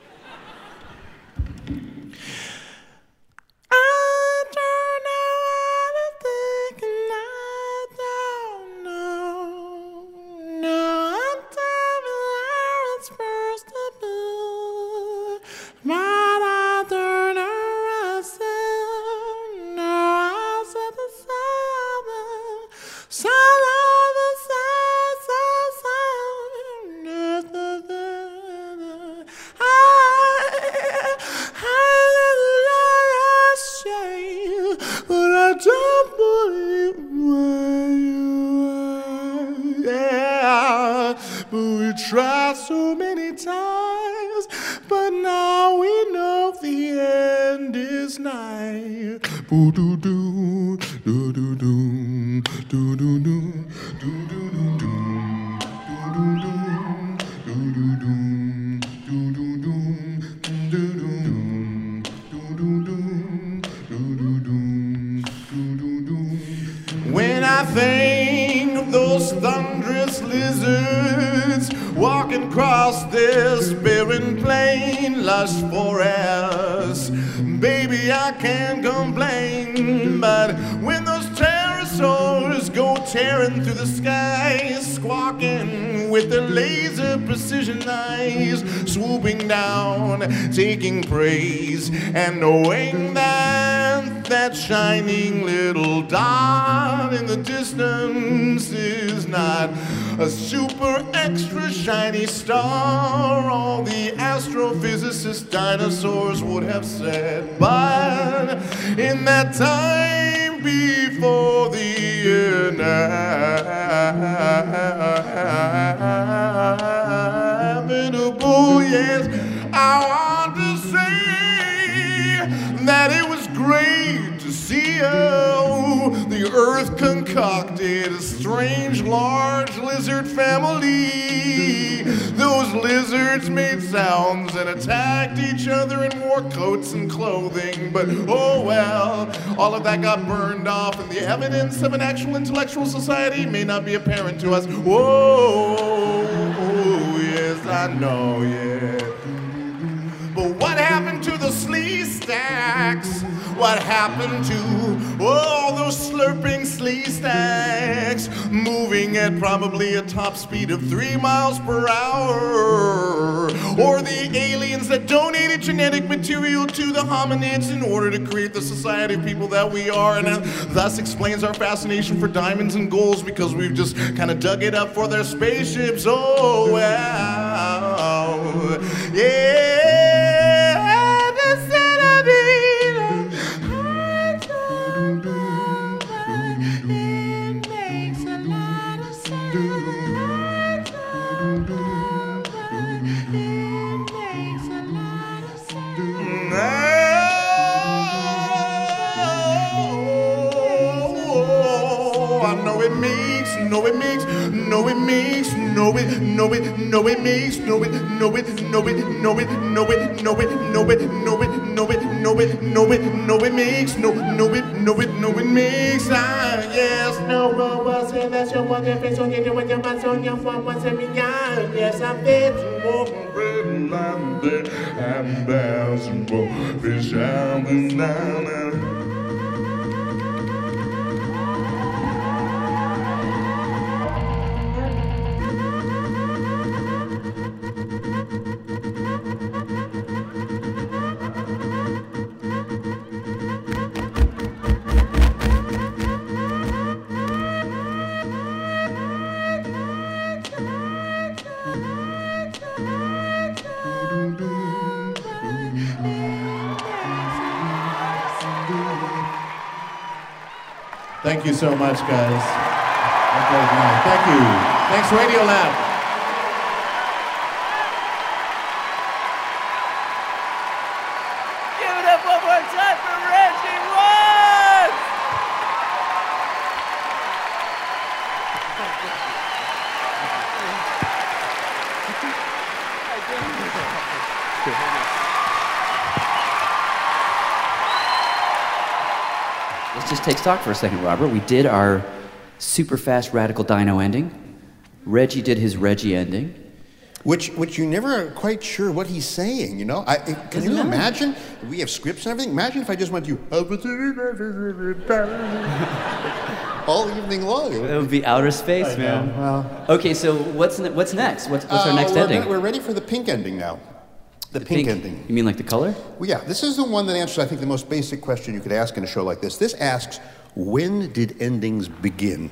I don't know what I'm thinking, I don't know. No, I'm telling how it's supposed to be. But I don't know myself. No, I said the same. So long the same, so so I, I say, but I don't believe where you are. Yeah, but we tried so many times, but now we know the end is nigh. Boo doo doo, doo doo doo, doo doo doo, doo doo doo doo. When I think of those thunderous lizards walking across this barren plain, lush forest, baby, I can't complain. But when those pterosaurs go tearing through the sky, squawking with their laser precision eyes, swooping down, taking praise, and knowing that that shining little dot in the distance is not a super extra shiny star, all the astrophysicist dinosaurs would have said. But in that time before the inevitable, yes, I want to say that it was great to see how the earth concocted a strange large lizard family. Those lizards made sounds and attacked each other and wore coats and clothing. But oh well, all of that got burned off, and the evidence of an actual intellectual society may not be apparent to us. Whoa, oh, yes, I know, yeah. But what happened to the slee stacks? What happened to all those slurping slee stacks, moving at probably a top speed of three miles per hour? Or the aliens that donated genetic material to the hominids in order to create the society of people that we are, and that thus explains our fascination for diamonds and golds, because we've just kind of dug it up for their spaceships. Oh, wow. Yeah. No, it makes, no, it makes, no, it, no, it, no, it makes, no, it, no, it, no, it, no, it, no, it, no, it, no, it, no, it, no, it, no, it, no, it, no, it makes, no, no, it, no, it, no, it makes, ah, yes, no, no, was it, that's your one, if it's on your, when your man's on your phone, what's in me, yes, I'm fit, walking red and there, and there's some fish out the night. Thank you so much, guys. Thank you. Thanks, Radiolab. Give it up one more time for Reggie Watts! Let's just take stock for a second, Robert. We did our super fast radical dino ending. Reggie did his Reggie ending. Which, which you never are quite sure what he's saying, you know? I, it, can you imagine? We have scripts and everything. Imagine if I just went to all evening long. It would be outer space, man. Well, okay, so what's ne- what's next? What's, what's our uh, next we're ending? Gonna, we're ready for the pink ending now. The, The pink, pink- ending. You mean like the color? Well, yeah, this is the one that answers, I think, the most basic question you could ask in a show like this. This asks, when did endings begin?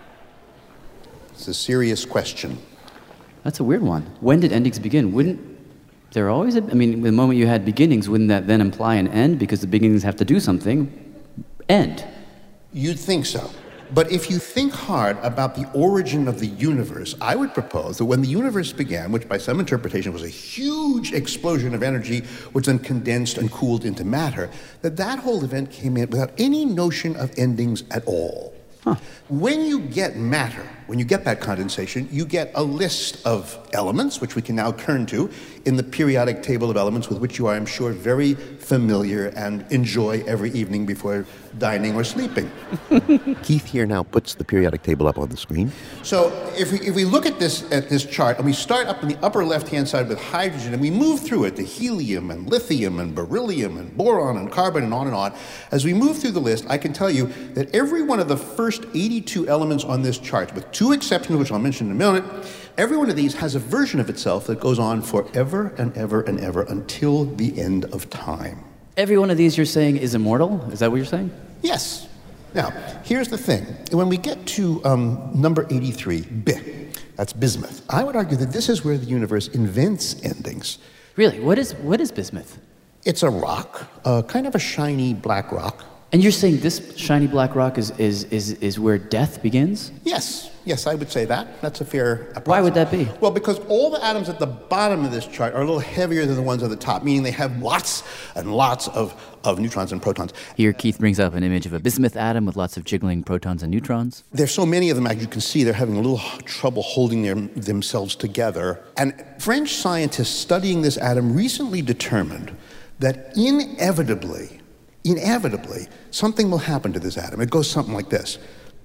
It's a serious question. That's a weird one. When did endings begin? Wouldn't there always, have, I mean, the moment you had beginnings, wouldn't that then imply an end? Because the beginnings have to do something. End. You'd think so. But if you think hard about the origin of the universe, I would propose that when the universe began, which by some interpretation was a huge explosion of energy, which then condensed and cooled into matter, that that whole event came in without any notion of endings at all. Huh. When you get matter, when you get that condensation, you get a list of elements, which we can now turn to in the periodic table of elements with which you are, I'm sure, very familiar and enjoy every evening before dining or sleeping. Keith here now puts the periodic table up on the screen. So if we, if we look at this, at this chart, and we start up in the upper left-hand side with hydrogen, and we move through it to helium and lithium and beryllium and boron and carbon and on and on, as we move through the list, I can tell you that every one of the first eighty-two elements on this chart, with two exceptions, which I'll mention in a minute, every one of these has a version of itself that goes on forever and ever and ever until the end of time. Every one of these you're saying is immortal? Is that what you're saying? Yes. Now, here's the thing. When we get to um, number eighty-three, B, that's bismuth, I would argue that this is where the universe invents endings. Really? What is what is bismuth? It's a rock, uh, kind of a shiny black rock. And you're saying this shiny black rock is, is, is, is where death begins? Yes. Yes, I would say that. That's a fair... Why would that be? Well, because all the atoms at the bottom of this chart are a little heavier than the ones at the top, meaning they have lots and lots of, of neutrons and protons. Here, Keith brings up an image of a bismuth atom with lots of jiggling protons and neutrons. There's so many of them, as you can see, they're having a little trouble holding their, themselves together. And French scientists studying this atom recently determined that inevitably, inevitably, something will happen to this atom. It goes something like this.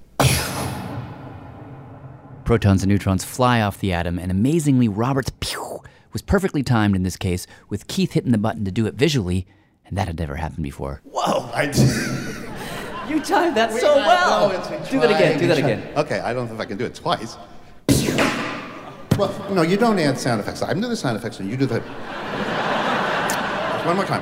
Protons and neutrons fly off the atom, and amazingly, Robert's pew was perfectly timed in this case, with Keith hitting the button to do it visually, and that had never happened before. Whoa! I You timed that so well! Do that again, do that again. Okay, I don't know if I can do it twice. Well, no, you don't add sound effects. I'm doing the sound effects, and you do the... One more time.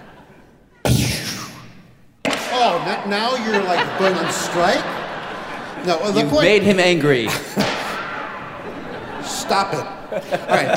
Oh, n- now you're like going on strike? No, well, the You've point... made him angry. Stop it. All right.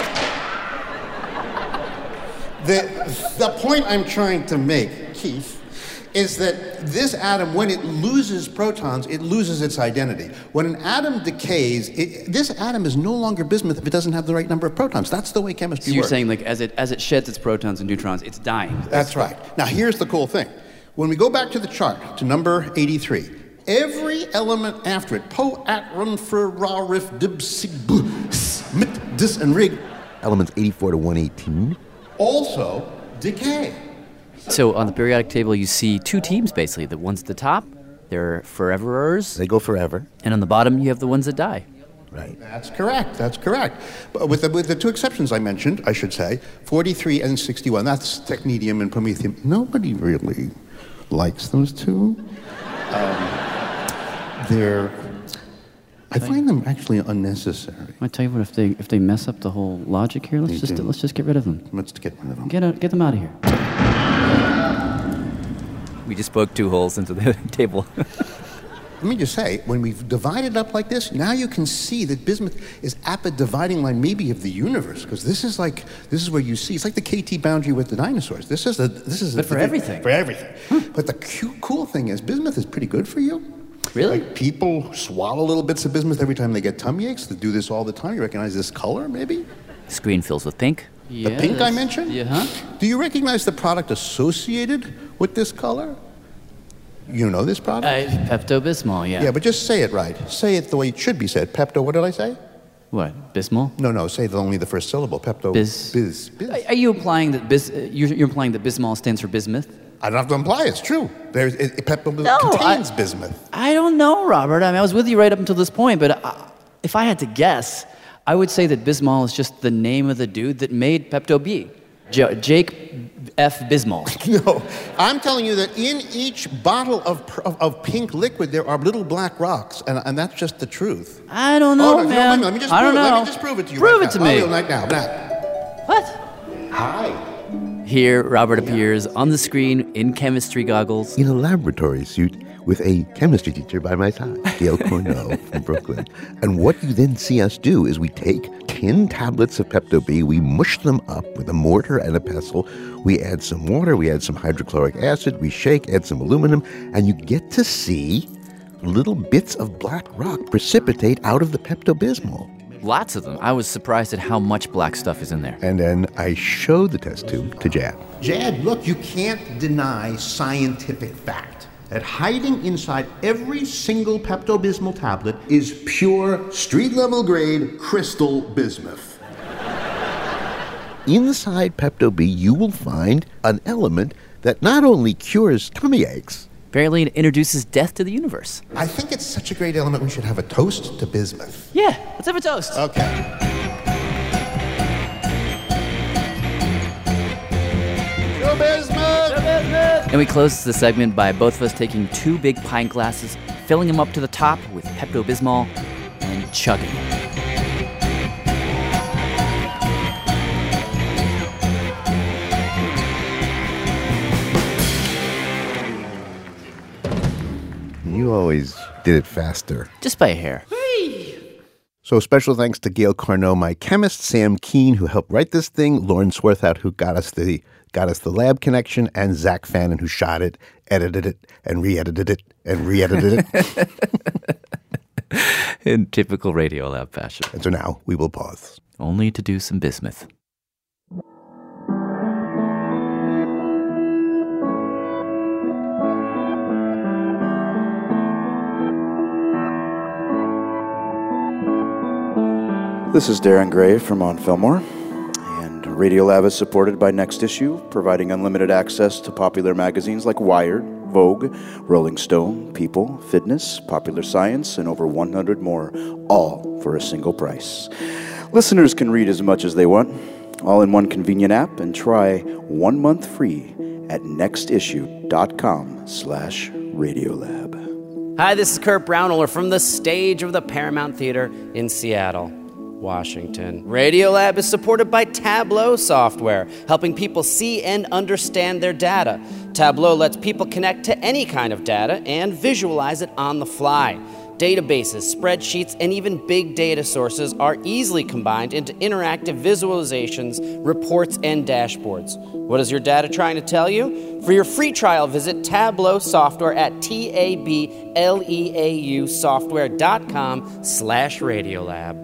The, the point I'm trying to make, Keith, is that this atom, when it loses protons, it loses its identity. When an atom decays, it, this atom is no longer bismuth if it doesn't have the right number of protons. That's the way chemistry So you're works. saying, like, as it as it sheds its protons and neutrons, it's dying. That's right. Now, here's the cool thing. When we go back to the chart, to number eighty-three, every element after it, po, at, run, for, ra, rif, dib, sig, bu, smit, dis, and rig, Elements eighty-four to one eighteen. also decay. So on the periodic table, you see two teams, basically. The ones at the top, they're foreverers. They go forever. And on the bottom, you have the ones that die. Right. That's correct. That's correct. But with the, with the two exceptions I mentioned, I should say, forty-three and sixty-one, that's technetium and promethium. Nobody really likes those two. Um, they're... I find them actually unnecessary. I tell you what, if they if they mess up the whole logic here, let's They just do. let's just get rid of them. Let's get rid of them. Get out, get them out of here. We just spoke two holes into the table. Let me just say, when we've divided up like this, now you can see that bismuth is at the dividing line maybe of the universe, because this is like, this is where you see, it's like the K T boundary with the dinosaurs. This is a, this is But a, for everything. For everything. But the cu- cool thing is, bismuth is pretty good for you. Really? Like people swallow little bits of bismuth every time they get tummy aches. They do this all the time. You recognize this color, maybe? Screen fills with pink. The pink I mentioned? Yeah, huh? Do you recognize the product associated with this color? You know this product? Uh, Pepto-Bismol, yeah. Yeah, but just say it right. Say it the way it should be said. Pepto, what did I say? What, Bismol? No, no, say the, only the first syllable. Pepto. Bis. Biz. Biz. Are are you implying that bis, uh, you're, you're implying that Bismol stands for bismuth? I don't have to imply it's true. There's, it, it, Pepto-Bismol No, contains I- bismuth. I don't know, Robert. I mean, I was with you right up until this point, but uh, if I had to guess, I would say that Bismol is just the name of the dude that made Pepto-B. J- Jake F. Bismol. No, I'm telling you that in each bottle of, of, of pink liquid, there are little black rocks, and, and that's just the truth. I don't know, oh, no, man. No, let me just I prove don't it. know. Let me just prove it to you Prove right it to now. me. Oh, right now. now. What? Hi. Here, Robert appears on the screen in chemistry goggles. In a laboratory suit with a chemistry teacher by my side, Gail Cornell from Brooklyn. And what you then see us do is we take ten tablets of Pepto-B, we mush them up with a mortar and a pestle, we add some water, we add some hydrochloric acid, we shake, add some aluminum, and you get to see little bits of black rock precipitate out of the Pepto-Bismol. Lots of them. I was surprised at how much black stuff is in there. And then I showed the test tube to Jad. Jad, look, you can't deny scientific fact that hiding inside every single Pepto-Bismol tablet is pure, street-level grade crystal bismuth. Inside Pepto-B, you will find an element that not only cures tummy aches, apparently it introduces death to the universe. I think it's such a great element, we should have a toast to bismuth. Yeah, let's have a toast. Okay. To bismuth! To bismuth! And we close the segment by both of us taking two big pint glasses, filling them up to the top with Pepto-Bismol, and chugging. You always did it faster. Just by a hair. So special thanks to Gail Carnot, my chemist, Sam Keene, who helped write this thing, Lauren Swarthout, who got us the got us the lab connection, and Zach Fannin, who shot it, edited it, and re-edited it, and re-edited it. In typical Radiolab fashion. And so now we will pause. Only to do some bismuth. This is Darren Gray from On Fillmore, and Radiolab is supported by Next Issue, providing unlimited access to popular magazines like Wired, Vogue, Rolling Stone, People, Fitness, Popular Science, and over one hundred more, all for a single price. Listeners can read as much as they want, all in one convenient app, and try one month free at nextissue.com slash Radiolab. Hi, this is Kurt Brownohler from the stage of the Paramount Theater in Seattle, Washington. Radiolab is supported by Tableau software, helping people see and understand their data. Tableau lets people connect to any kind of data and visualize it on the fly. Databases, spreadsheets, and even big data sources are easily combined into interactive visualizations, reports, and dashboards. What is your data trying to tell you? For your free trial, visit Tableau software at T-A-B-L-E-A-U software.com slash Radiolab.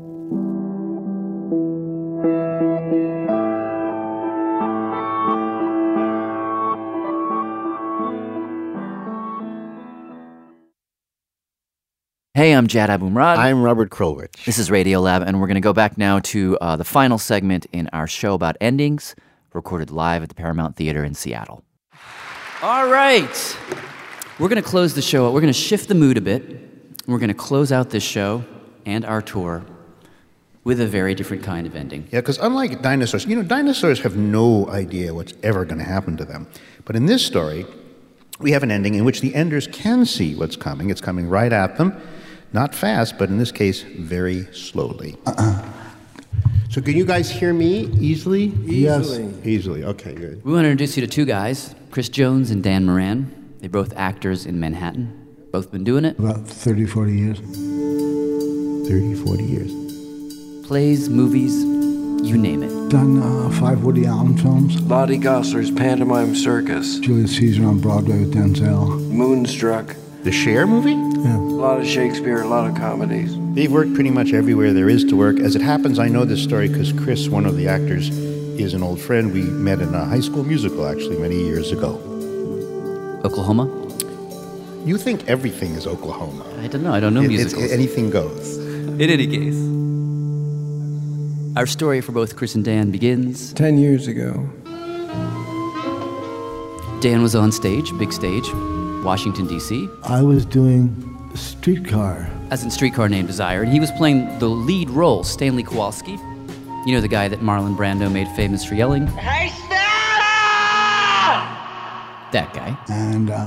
Hey, I'm Jad Abumrad. I'm Robert Krulwich. This is Radiolab, and we're going to go back now to uh, the final segment in our show about endings, recorded live at the Paramount Theater in Seattle. All right. We're going to close the show. We're going to shift the mood a bit. We're going to close out this show and our tour with a very different kind of ending. Yeah, because unlike dinosaurs, you know, dinosaurs have no idea what's ever going to happen to them. But in this story, we have an ending in which the enders can see what's coming. It's coming right at them. Not fast, but in this case, very slowly. Uh-uh. So can you guys hear me easily? Easily. Yes. Easily, okay, good. We want to introduce you to two guys, Chris Jones and Dan Moran. They're both actors in Manhattan. Both been doing it. About thirty, forty years. thirty, forty years. Plays, movies, you name it. Done uh, five Woody Allen films. Lottie Gosler's Pantomime Circus. Julius Caesar on Broadway with Denzel. Moonstruck. The Cher movie? Yeah. A lot of Shakespeare, a lot of comedies. They've worked pretty much everywhere there is to work. As it happens, I know this story because Chris, one of the actors, is an old friend. We met in a high school musical, actually, many years ago. Oklahoma? You think everything is Oklahoma. I don't know. I don't know it, musicals. It's, anything goes. In any case. Our story for both Chris and Dan begins... Ten years ago. Dan was on stage, big stage, Washington, D C I was doing Streetcar. As in Streetcar Named Desire, and he was playing the lead role, Stanley Kowalski. You know, the guy that Marlon Brando made famous for yelling? Hey, That guy. And uh,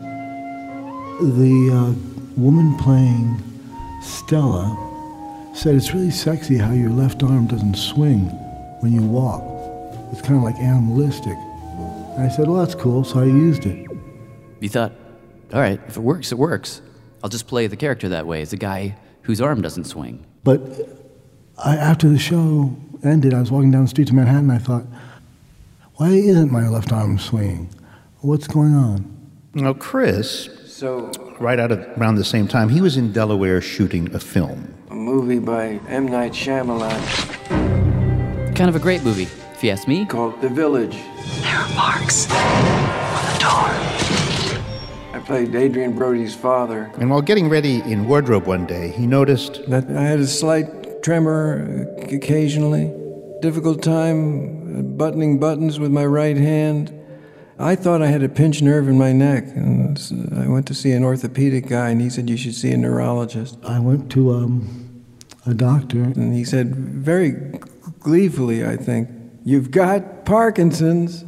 the uh, woman playing Stella said it's really sexy how your left arm doesn't swing when you walk. It's kind of like animalistic. And I said, well, that's cool, so I used it. You thought, all right, if it works, it works. I'll just play the character that way, as a guy whose arm doesn't swing. But I, after the show ended, I was walking down the streets of Manhattan, and I thought, why isn't my left arm swinging? What's going on? Now, Chris, So, right out of around the same time, he was in Delaware shooting a film. a movie by M. Night Shyamalan Kind of a great movie, if you ask me. called The Village. There are marks on the door. I played Adrian Brody's father. And while getting ready in wardrobe one day, he noticed That I had a slight tremor uh, occasionally. Difficult time uh, buttoning buttons with my right hand. I thought I had a pinched nerve in my neck. And s- I went to see an orthopedic guy, and he said, you should see a neurologist. I went to um, a doctor. And he said, very gleefully, I think, you've got Parkinson's.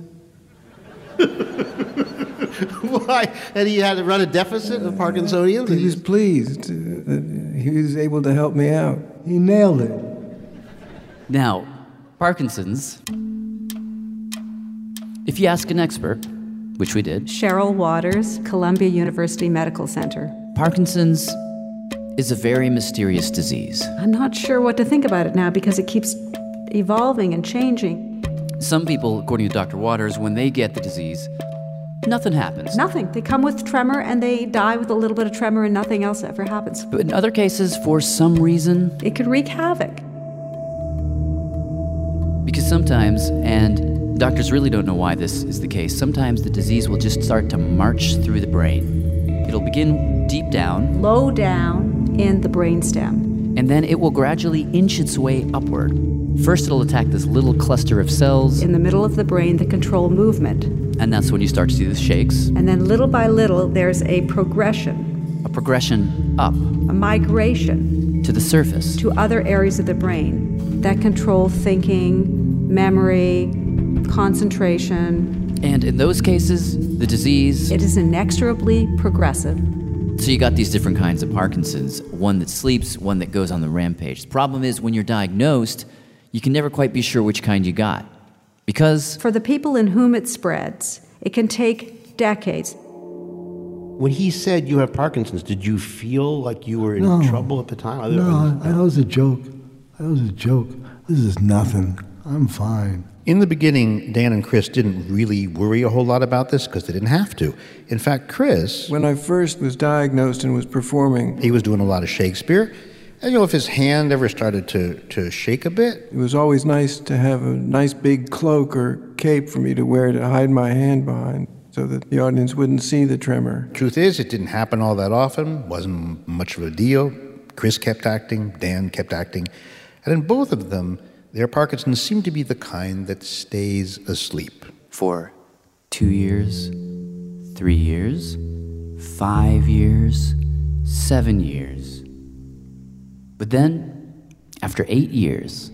why? And he had to run a deficit of Parkinsonians? He was pleased uh, that he was able to help me out. He nailed it. Now, Parkinson's, if you ask an expert, which we did, Cheryl Waters, Columbia University Medical Center. Parkinson's is a very mysterious disease. I'm not sure what to think about it now because it keeps evolving and changing. Some people, according to Doctor Waters, when they get the disease, nothing happens. Nothing. They come with tremor and they die with a little bit of tremor and nothing else ever happens. But in other cases, for some reason, It could wreak havoc. because sometimes, and doctors really don't know why this is the case, sometimes the disease will just start to march through the brain. It'll begin deep down, Low down in the brainstem. and then it will gradually inch its way upward. First, it'll attack this little cluster of cells, In the middle of the brain that control movement. and that's when you start to see the shakes. And then little by little, there's a progression, A progression up a migration to the surface. to other areas of the brain that control thinking, memory, concentration. And in those cases, the disease. It is inexorably progressive. So you got these different kinds of Parkinson's, one that sleeps, one that goes on the rampage. The problem is when you're diagnosed, you can never quite be sure which kind you got. Because For the people in whom it spreads, it can take decades. When he said you have Parkinson's, did you feel like you were in No. trouble at the time? No, I, I thought it was a joke. I thought it was a joke. This is nothing. I'm fine. in the beginning, Dan and Chris didn't really worry a whole lot about this because they didn't have to. In fact, Chris, When I first was diagnosed and was performing, he was doing a lot of Shakespeare. And, you know, if his hand ever started to, to shake a bit, it was always nice to have a nice big cloak or cape for me to wear to hide my hand behind so that the audience wouldn't see the tremor. truth is, it didn't happen all that often, wasn't much of a deal. Chris kept acting, Dan kept acting. And in both of them, their Parkinson's seemed to be the kind that stays asleep. for two years, three years, five years, seven years. But then, after eight years,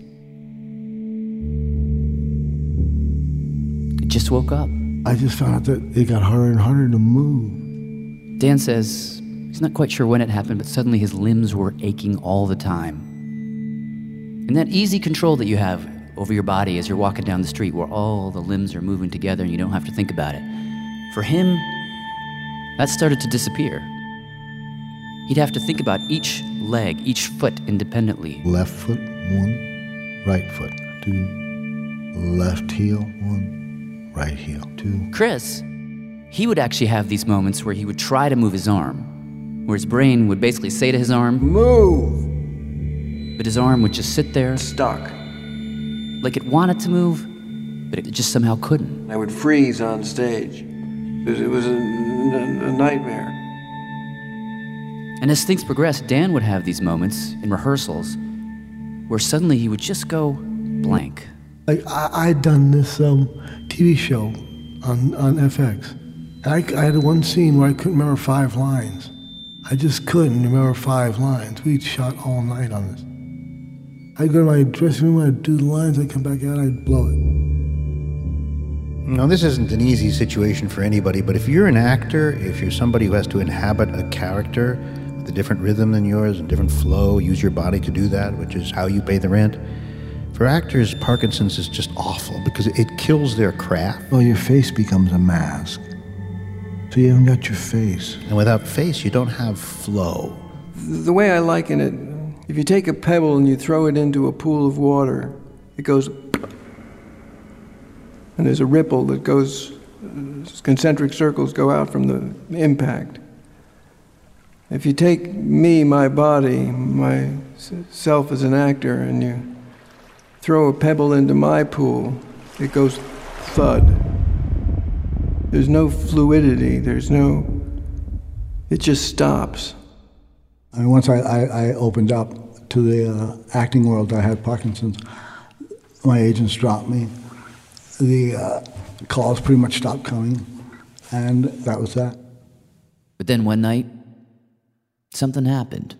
it just woke up. I just found out that it got harder and harder to move. Dan says he's not quite sure when it happened, but suddenly his limbs were aching all the time. And that easy control that you have over your body as you're walking down the street where all the limbs are moving together and you don't have to think about it. For him, that started to disappear. He'd have to think about each leg, each foot independently. Left foot, one. Right foot, two. Left heel, one. Right heel, two. Chris, he would actually have these moments where he would try to move his arm, where his brain would basically say to his arm, "Move!" But his arm would just sit there, stuck. Like it wanted to move, but it just somehow couldn't. I would freeze on stage. It was, it was a, a, a nightmare. And as things progressed, Dan would have these moments in rehearsals where suddenly he would just go blank. Like I, I'd done this um, T V show on, on F X, I, I had one scene where I couldn't remember five lines. I just couldn't remember five lines. We shot all night on this. I'd go to my dressing room, I'd do the lines, I'd come back out, I'd blow it. Now, this isn't an easy situation for anybody, but if you're an actor, if you're somebody who has to inhabit a character with a different rhythm than yours and different flow, use your body to do that, which is how you pay the rent. For actors, Parkinson's is just awful because it kills their craft. Well, your face becomes a mask. So you haven't got your face. And without face, you don't have flow. The way I liken it, if you take a pebble and you throw it into a pool of water, it goes, and there's a ripple that goes, concentric circles go out from the impact. If you take me, my body, myself as an actor, and you throw a pebble into my pool, it goes thud. There's no fluidity, there's no, it just stops. And once I, I, I opened up to the uh, acting world, I had Parkinson's. My agents dropped me. The uh, calls pretty much stopped coming, and that was that. But then one night, something happened.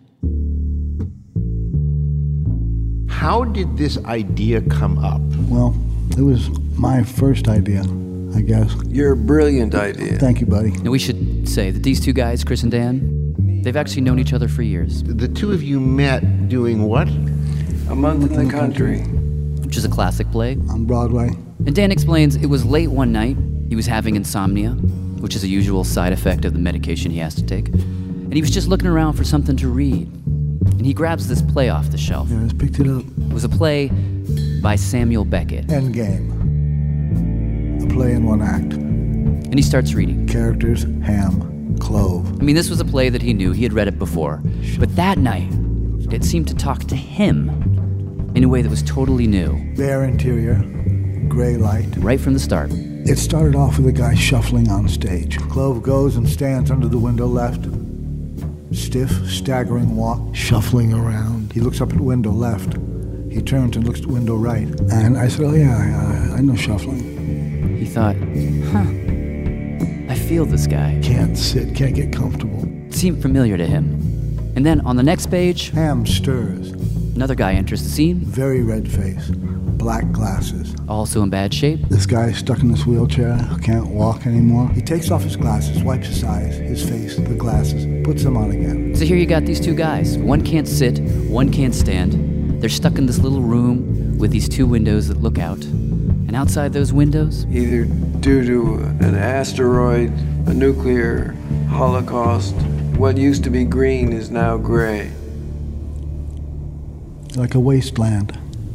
How did this idea come up? Well, it was my first idea, I guess. Your brilliant idea. Thank you, buddy. Now we should say that these two guys, Chris and Dan, they've actually known each other for years. The two of you met doing what? A Month in the Country. Which is a classic play. On Broadway. And Dan explains it was late one night. He was having insomnia, which is a usual side effect of the medication he has to take. And he was just looking around for something to read. And he grabs this play off the shelf. Yeah, I just picked it up. It was a play by Samuel Beckett. Endgame. A play in one act. And he starts reading. Characters, ham, clove. I mean, this was a play that he knew. He had read it before. But that night, it seemed to talk to him in a way that was totally new. Bare interior, gray light. Right from the start. It started off with a guy shuffling on stage. Clove goes and stands under the window left. Stiff, staggering walk, shuffling around. He looks up at window left. He turns and looks at window right. And I said, oh yeah, I, I know shuffling. He thought, huh, I feel this guy. Can't sit, can't get comfortable. It seemed familiar to him. And then on the next page, ham stirs. Another guy enters the scene. Very red face, black glasses. Also in bad shape. This guy's stuck in this wheelchair, can't walk anymore. He takes off his glasses, wipes his eyes, his face, the glasses, puts them on again. So here you got these two guys. One can't sit, one can't stand. They're stuck in this little room with these two windows that look out. And outside those windows, either due to an asteroid, a nuclear holocaust, what used to be green is now gray. Like a wasteland.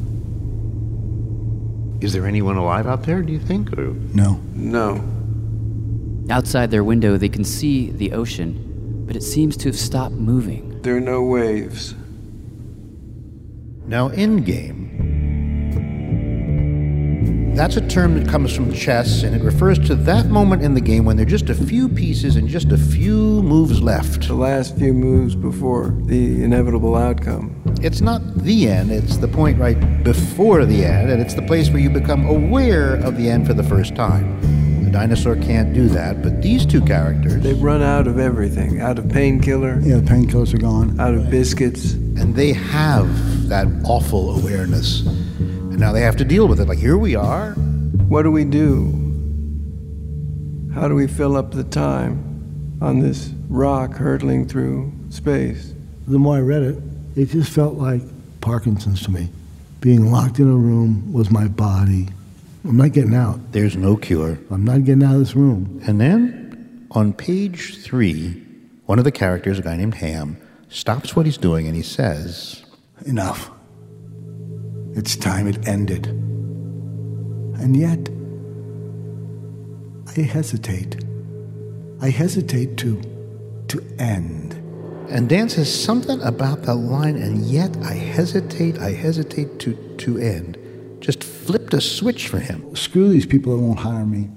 Is there anyone alive out there, do you think? Or? No. No. Outside their window, they can see the ocean, but it seems to have stopped moving. There are no waves. Now, endgame, that's a term that comes from chess, and it refers to that moment in the game when there are just a few pieces and just a few moves left. The last few moves before the inevitable outcome. It's not the end, it's the point right before the end, and it's the place where you become aware of the end for the first time. The dinosaur can't do that, but these two characters... They've run out of everything. Out of painkiller. Yeah, the painkillers are gone. Out of biscuits. And they have that awful awareness. And now they have to deal with it. Like, here we are. What do we do? How do we fill up the time on this rock hurtling through space? The more I read it, it just felt like Parkinson's to me. Being locked in a room was my body. I'm not getting out. There's no cure. I'm not getting out of this room. And then, on page three, one of the characters, a guy named Ham, stops what he's doing and he says, enough. It's time it ended. And yet, I hesitate. I hesitate to, to end. And Dan says something about that line, and yet I hesitate, I hesitate to, to end. Just flipped a switch for him. Screw these people that won't hire me.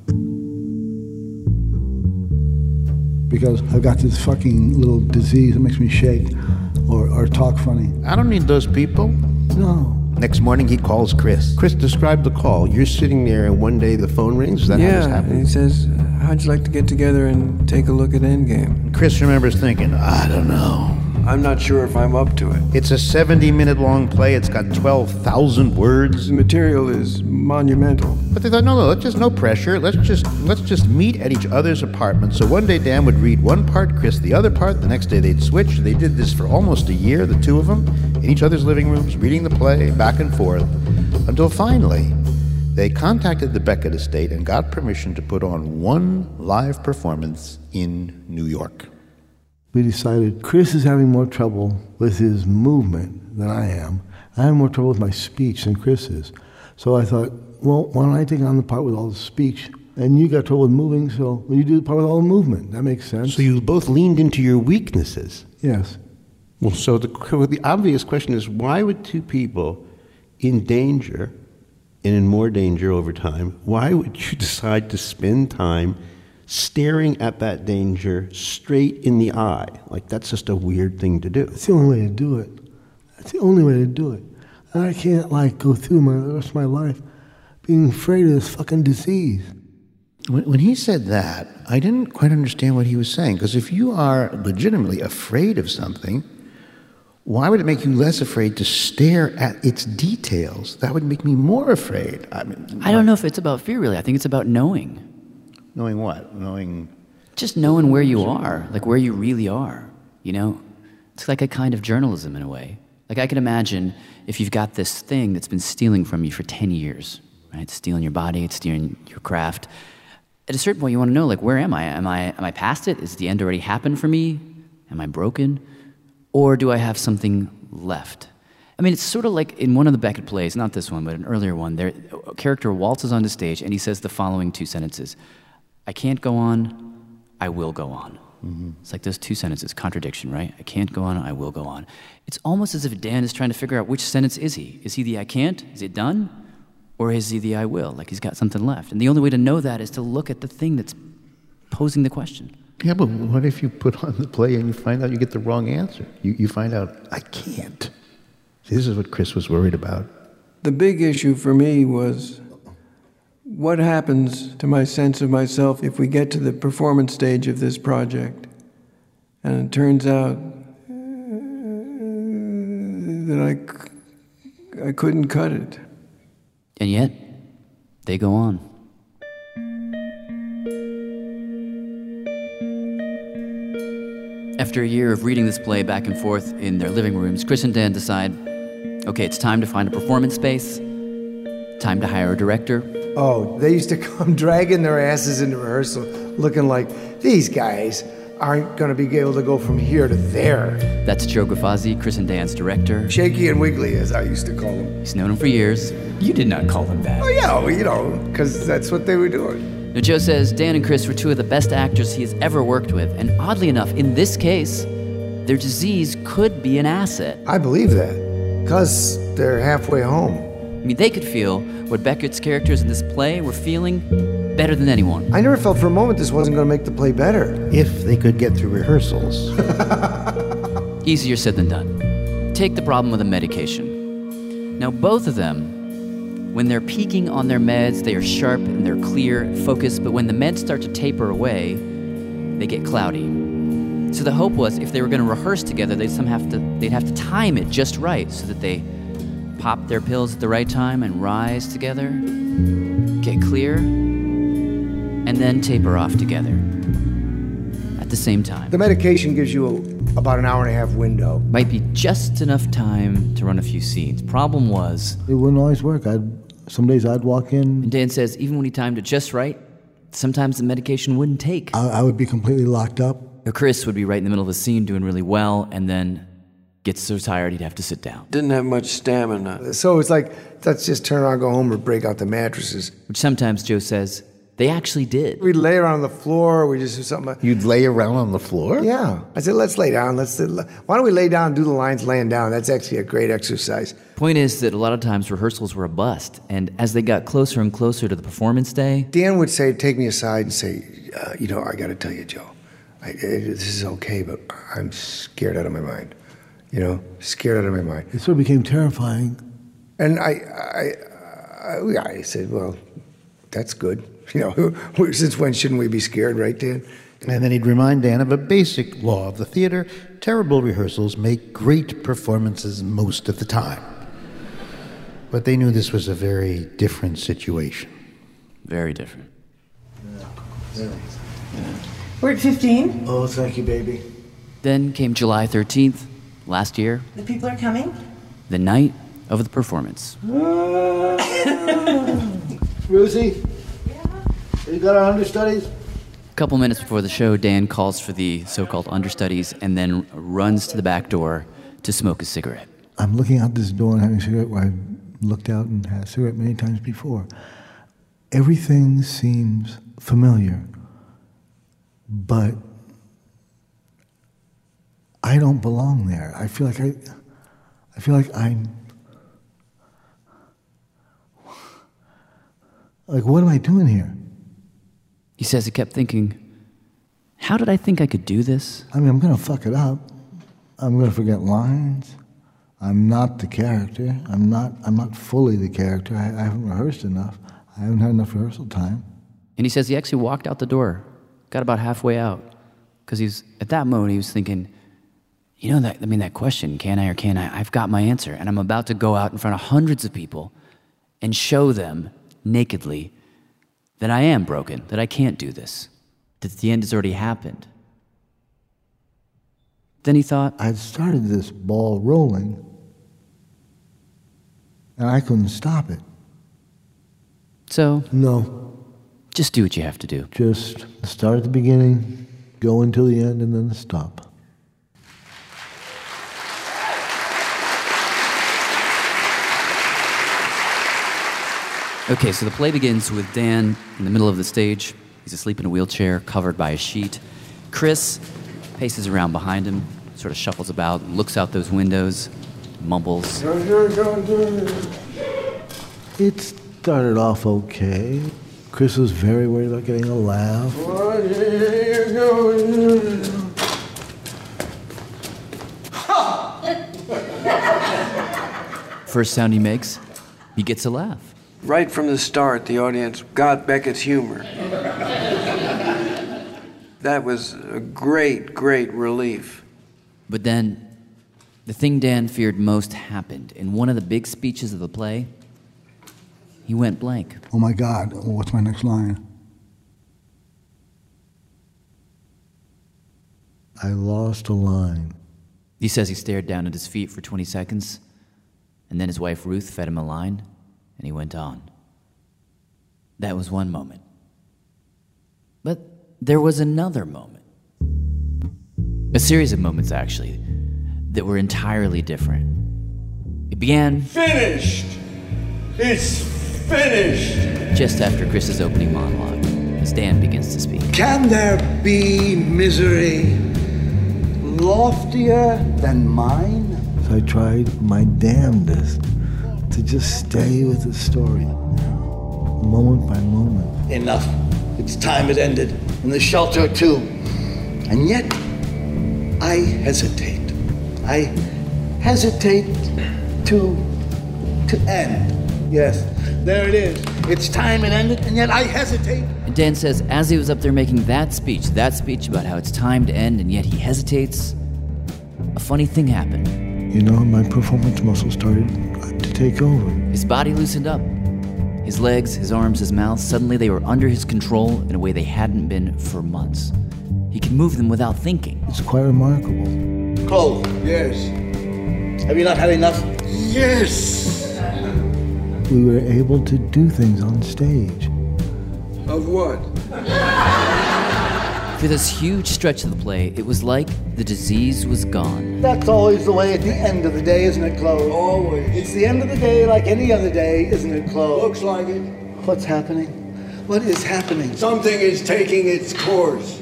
Because I've got this fucking little disease that makes me shake or, or talk funny. I don't need those people. No. Next morning he calls Chris. Chris, describe the call. You're sitting there and one day the phone rings? Is that yeah, how this happened? He says, how'd you like to get together and take a look at Endgame? Chris remembers thinking, I don't know. I'm not sure if I'm up to it. It's a seventy-minute long play. It's got twelve thousand words. The material is monumental. But they thought, no, no, let's just no pressure. Let's just let's just meet at each other's apartments. So one day Dan would read one part, Chris the other part. The next day they'd switch. They did this for almost a year, the two of them, in each other's living rooms, reading the play back and forth, until finally they contacted the Beckett estate and got permission to put on one live performance in New York. We decided Chris is having more trouble with his movement than I am. I have more trouble with my speech than Chris is. So I thought, well, why don't I take on the part with all the speech? And you got trouble with moving, so you do the part with all the movement. That makes sense. So you both leaned into your weaknesses. Yes. Well, so the, the obvious question is, why would two people in danger, and in more danger over time, why would you decide to spend time staring at that danger straight in the eye? Like, that's just a weird thing to do. It's the only way to do it. That's the only way to do it. And I can't, like, go through my, the rest of my life being afraid of this fucking disease. When, when he said that, I didn't quite understand what he was saying, because if you are legitimately afraid of something, why would it make you less afraid to stare at its details? That would make me more afraid. I mean, I don't know if it's about fear, really. I think it's about knowing. Knowing what? Knowing... Just knowing where you are, like where you really are, you know? It's like a kind of journalism in a way. Like I can imagine if you've got this thing that's been stealing from you for ten years, right? It's stealing your body, it's stealing your craft. At a certain point you want to know, like, where am I? Am I am I past it? Is the end already happened for me? Am I broken? Or do I have something left? I mean, it's sort of like in one of the Beckett plays, not this one, but an earlier one, there, a character waltzes onto stage and he says the following two sentences. I can't go on, I will go on. Mm-hmm. It's like those two sentences, contradiction, right? I can't go on, I will go on. It's almost as if Dan is trying to figure out which sentence is he. Is he the I can't? Is it done? Or is he the I will? Like he's got something left. And the only way to know that is to look at the thing that's posing the question. Yeah, but what if you put on the play and you find out you get the wrong answer? You, you find out, I can't. See, this is what Chris was worried about. The big issue for me was, what happens to my sense of myself if we get to the performance stage of this project? And it turns out that I, I couldn't cut it. And yet, they go on. After a year of reading this play back and forth in their living rooms, Chris and Dan decide, okay, it's time to find a performance space, time to hire a director. Oh, they used to come dragging their asses into rehearsal, looking like, these guys aren't going to be able to go from here to there. That's Joe Grafazzi, Chris and Dan's director. Shaky and Wiggly, as I used to call him. He's known him for years. You did not call him that. Oh, yeah, well, you know, because that's what they were doing. Now, Joe says Dan and Chris were two of the best actors he has ever worked with, and oddly enough, in this case, their disease could be an asset. I believe that, because they're halfway home. I mean, they could feel what Beckett's characters in this play were feeling better than anyone. I never felt for a moment this wasn't going to make the play better. If they could get through rehearsals. Easier said than done. Take the problem with a medication. Now, both of them, when they're peaking on their meds, they are sharp and they're clear, focused, but when the meds start to taper away, they get cloudy. So the hope was if they were going to rehearse together, they'd somehow have to, they'd have to time it just right so that they pop their pills at the right time and rise together, get clear, and then taper off together at the same time. The medication gives you a, about an hour and a half window. Might be just enough time to run a few scenes. Problem was, it wouldn't always work. I'd, some days I'd walk in. And Dan says even when he timed it just right, sometimes the medication wouldn't take. I, I would be completely locked up. Or Chris would be right in the middle of a scene doing really well, and then gets so tired he'd have to sit down. Didn't have much stamina. So it's like, let's just turn around, go home, or break out the mattresses. Which sometimes, Joe says, they actually did. We'd lay around on the floor, we just do something. You'd lay around on the floor? Yeah. I said, let's lay down. Let's. Why don't we lay down and do the lines laying down? That's actually a great exercise. Point is that a lot of times rehearsals were a bust, and as they got closer and closer to the performance day, Dan would say, take me aside and say, uh, you know, I got to tell you, Joe, I, this is okay, but I'm scared out of my mind. You know, scared out of my mind. It sort of became terrifying. And I, I, I, I said, well, that's good. You know, since when shouldn't we be scared, right, Dan? And then he'd remind Dan of a basic law of the theater. Terrible rehearsals make great performances most of the time. But they knew this was a very different situation. Very different. Yeah. We're at fifteen. Oh, thank you, baby. Then came July thirteenth, last year, The people are coming. the night of the performance. Rosie? Yeah? You got our understudies? A couple minutes before the show, Dan calls for the so-called understudies and then runs to the back door to smoke a cigarette. I'm looking out this door and having a cigarette where I've looked out and had a cigarette many times before. Everything seems familiar, but I don't belong there. I feel like I, I feel like I'm, like what am I doing here? He says he kept thinking, how did I think I could do this? I mean, I'm gonna fuck it up. I'm gonna forget lines. I'm not the character. I'm not. I'm not fully the character. I, I haven't rehearsed enough. I haven't had enough rehearsal time. And he says he actually walked out the door, got about halfway out, because he's at that moment he was thinking, you know that I mean that question, can I or can't I? I've got my answer, and I'm about to go out in front of hundreds of people and show them nakedly that I am broken, that I can't do this, that the end has already happened. Then he thought, I'd started this ball rolling, and I couldn't stop it. So? No. Just do what you have to do. Just start at the beginning, go until the end, and then stop. Okay, so the play begins with Dan in the middle of the stage. He's asleep in a wheelchair, covered by a sheet. Chris paces around behind him, sort of shuffles about, looks out those windows, mumbles. It started off okay. Chris was very worried about getting a laugh. First sound he makes, he gets a laugh. Right from the start, the audience got Beckett's humor. That was a great, great relief. But then, the thing Dan feared most happened. In one of the big speeches of the play, he went blank. Oh my God, what's my next line? I lost a line. He says he stared down at his feet for twenty seconds, and then his wife Ruth fed him a line, and he went on. That was one moment. But there was another moment. A series of moments, actually, that were entirely different. It began... Finished! It's finished! Just after Chris's opening monologue, as Dan begins to speak. Can there be misery loftier than mine? So I tried my damnedest to just stay with the story, moment by moment. Enough. Its time has ended, and the shelter too. And yet, I hesitate. I hesitate to to end. Yes, there it is. Its time had ended, and yet I hesitate. And Dan says, as he was up there making that speech, that speech about how it's time to end, and yet he hesitates, a funny thing happened. You know, my performance muscle started to take over. His body loosened up. His legs, his arms, his mouth, suddenly they were under his control in a way they hadn't been for months. He could move them without thinking. It's quite remarkable. Close. Yes. Have you not had enough? Yes. We were able to do things on stage. Of what? For this huge stretch of the play, it was like the disease was gone. That's always the way at the end of the day, isn't it, Claude? Always. It's the end of the day like any other day, isn't it, Claude? Looks like it. What's happening? What is happening? Something is taking its course.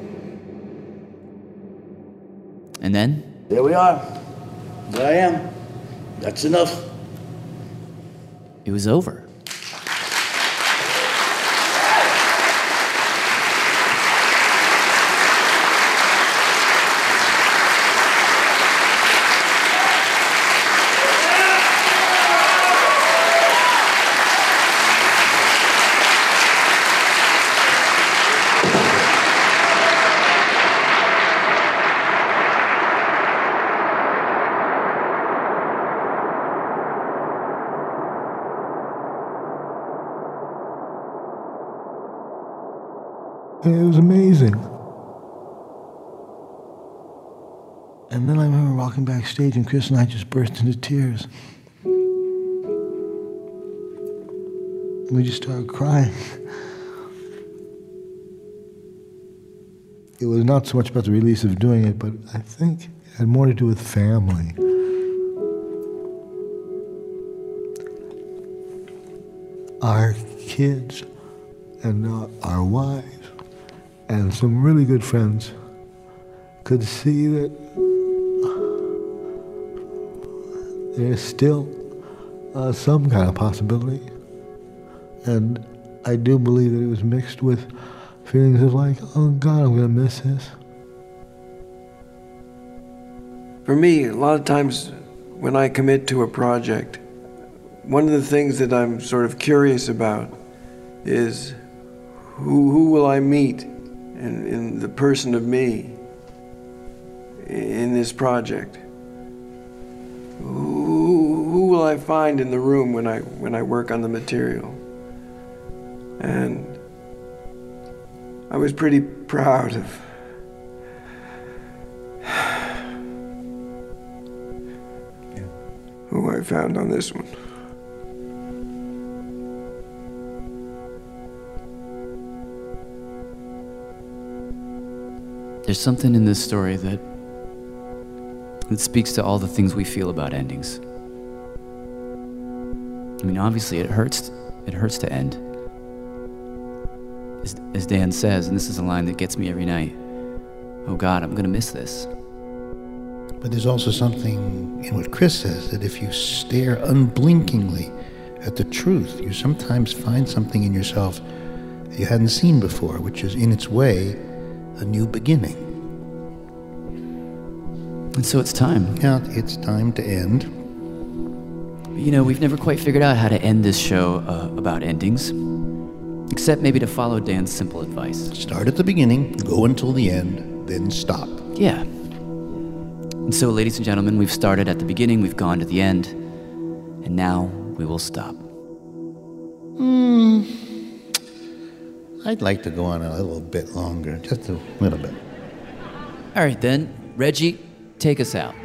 And then? There we are. There I am. That's enough. It was over. It was amazing. And then I remember walking backstage, and Chris and I just burst into tears. We just started crying. It was not so much about the release of doing it, but I think it had more to do with family. Our kids and uh, our wives and some really good friends could see that there's still uh, some kind of possibility. And I do believe that it was mixed with feelings of like, oh God, I'm going to miss this. For me, a lot of times when I commit to a project, one of the things that I'm sort of curious about is who, who will I meet in, in the person of me in this project? Who, who will I find in the room when I, when I work on the material? And I was pretty proud of who I found on this one. There's something in this story that that speaks to all the things we feel about endings. I mean, obviously it hurts it hurts to end. As, as Dan says, and this is a line that gets me every night, oh God, I'm gonna miss this. But there's also something in what Chris says, that if you stare unblinkingly at the truth, you sometimes find something in yourself that you hadn't seen before, which is in its way a new beginning. And so it's time. Yeah, it's time to end. You know, we've never quite figured out how to end this show uh, about endings, except maybe to follow Dan's simple advice. Start at the beginning, go until the end, then stop. Yeah. And so, ladies and gentlemen, we've started at the beginning, we've gone to the end, and now we will stop. Hmm. I'd like to go on a little bit longer, just a little bit. All right, then. Reggie, take us out.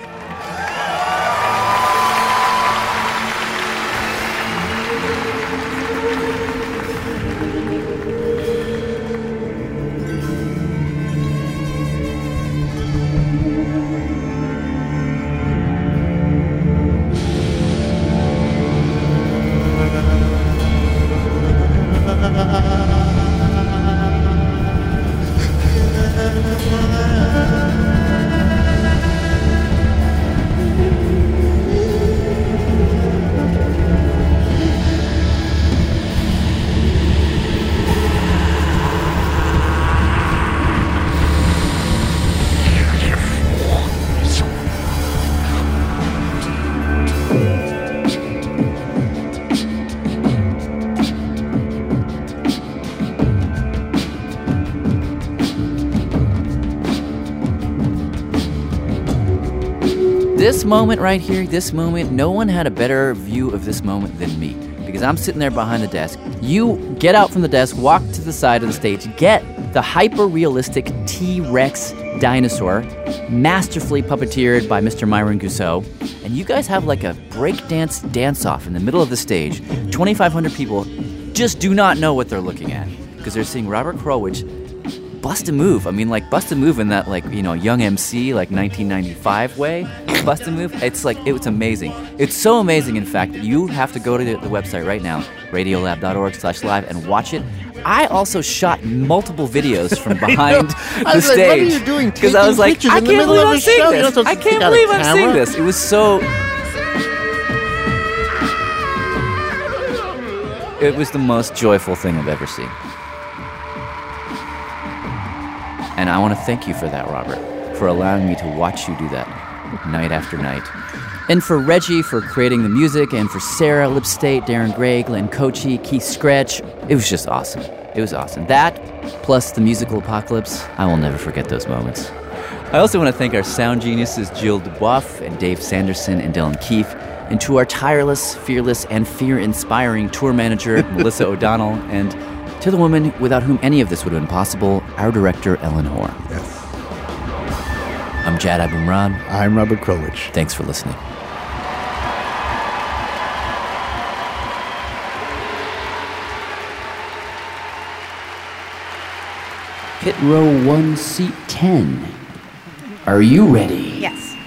This moment right here, this moment, no one had a better view of this moment than me, because I'm sitting there behind the desk. You get out from the desk, walk to the side of the stage, get the hyper-realistic T-Rex dinosaur, masterfully puppeteered by Mister Myron Gousseau, and you guys have like a breakdance dance-off in the middle of the stage. twenty-five hundred people just do not know what they're looking at, because they're seeing Robert Krulwich bust a move. I mean, like, bust a move in that, like, you know, young M C, like, nineteen ninety-five way. Bust a move. It's like, it was amazing. It's so amazing, in fact, that you have to go to the, the website right now, radiolab.org slash live, and watch it. I also shot multiple videos from behind the stage. Like, what are you doing? Because I was like, I can't believe I'm seeing this. I can't believe I'm seeing this. It was so... It was the most joyful thing I've ever seen. And I want to thank you for that, Robert, for allowing me to watch you do that night after night. And for Reggie for creating the music, and for Sarah, Lipstate, Darren Gray, Glenn Kochi, Keith Scratch. It was just awesome. It was awesome. That, plus the musical apocalypse, I will never forget those moments. I also want to thank our sound geniuses Jill Dubois and Dave Sanderson and Dylan Keefe, and to our tireless, fearless, and fear-inspiring tour manager, Melissa O'Donnell, and to the woman without whom any of this would have been possible, our director, Ellen Horn. Yes. I'm Jad Abumrad. I'm Robert Krulwich. Thanks for listening. Pit row one, seat ten. Are you ready? Yes.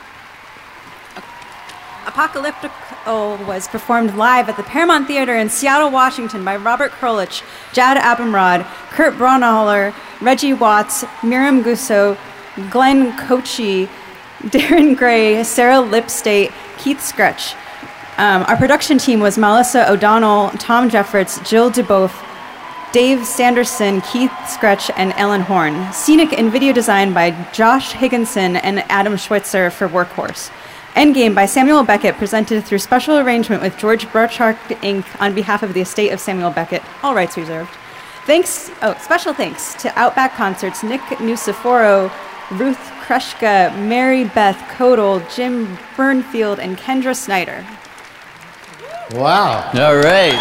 Apocalyptical was performed live at the Paramount Theater in Seattle, Washington by Robert Krulwich, Jad Abumrad, Kurt Braunohler, Reggie Watts, Miriam Gusso, Glenn Kochi, Darren Gray, Sarah Lipstate, Keith Scretch. Um, our production team was Melissa O'Donnell, Tom Jeffords, Jill DeBoeuf, Dave Sanderson, Keith Scretch, and Ellen Horn. Scenic and video design by Josh Higginson and Adam Schweitzer for Workhorse. Endgame by Samuel Beckett, presented through special arrangement with George Burchard Incorporated on behalf of the estate of Samuel Beckett. All rights reserved. Thanks, oh, special thanks to Outback Concerts, Nick Nusiforo, Ruth Kreshka, Mary Beth Kodal, Jim Burnfield, and Kendra Snyder. Wow. All right.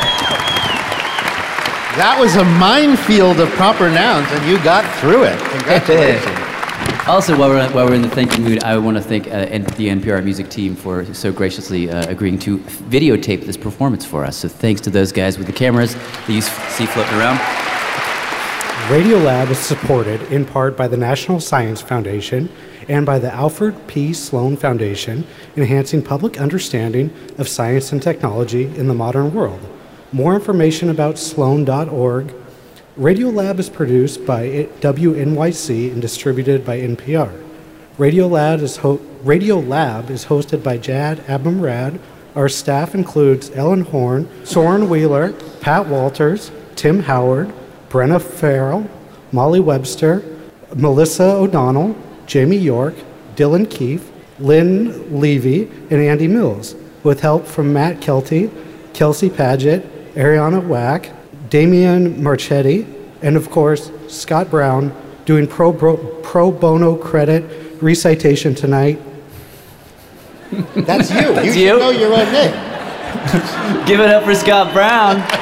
That was a minefield of proper nouns, and you got through it. Congratulations. Also, while we're, while we're in the thank you mood, I want to thank uh, the N P R music team for so graciously uh, agreeing to videotape this performance for us. So thanks to those guys with the cameras that you see floating around. Radiolab is supported in part by the National Science Foundation and by the Alfred P. Sloan Foundation, enhancing public understanding of science and technology in the modern world. More information about sloan dot org. Radiolab is produced by W N Y C and distributed by N P R. Radiolab is, ho- Radiolab is hosted by Jad Abumrad. Our staff includes Ellen Horn, Soren Wheeler, Pat Walters, Tim Howard, Brenna Farrell, Molly Webster, Melissa O'Donnell, Jamie York, Dylan Keefe, Lynn Levy, and Andy Mills, with help from Matt Kelty, Kelsey Paget, Ariana Wack, Damian Marchetti, and of course, Scott Brown, doing pro, bro, pro bono credit recitation tonight. That's you. That's you you? should know your own name. Give it up for Scott Brown.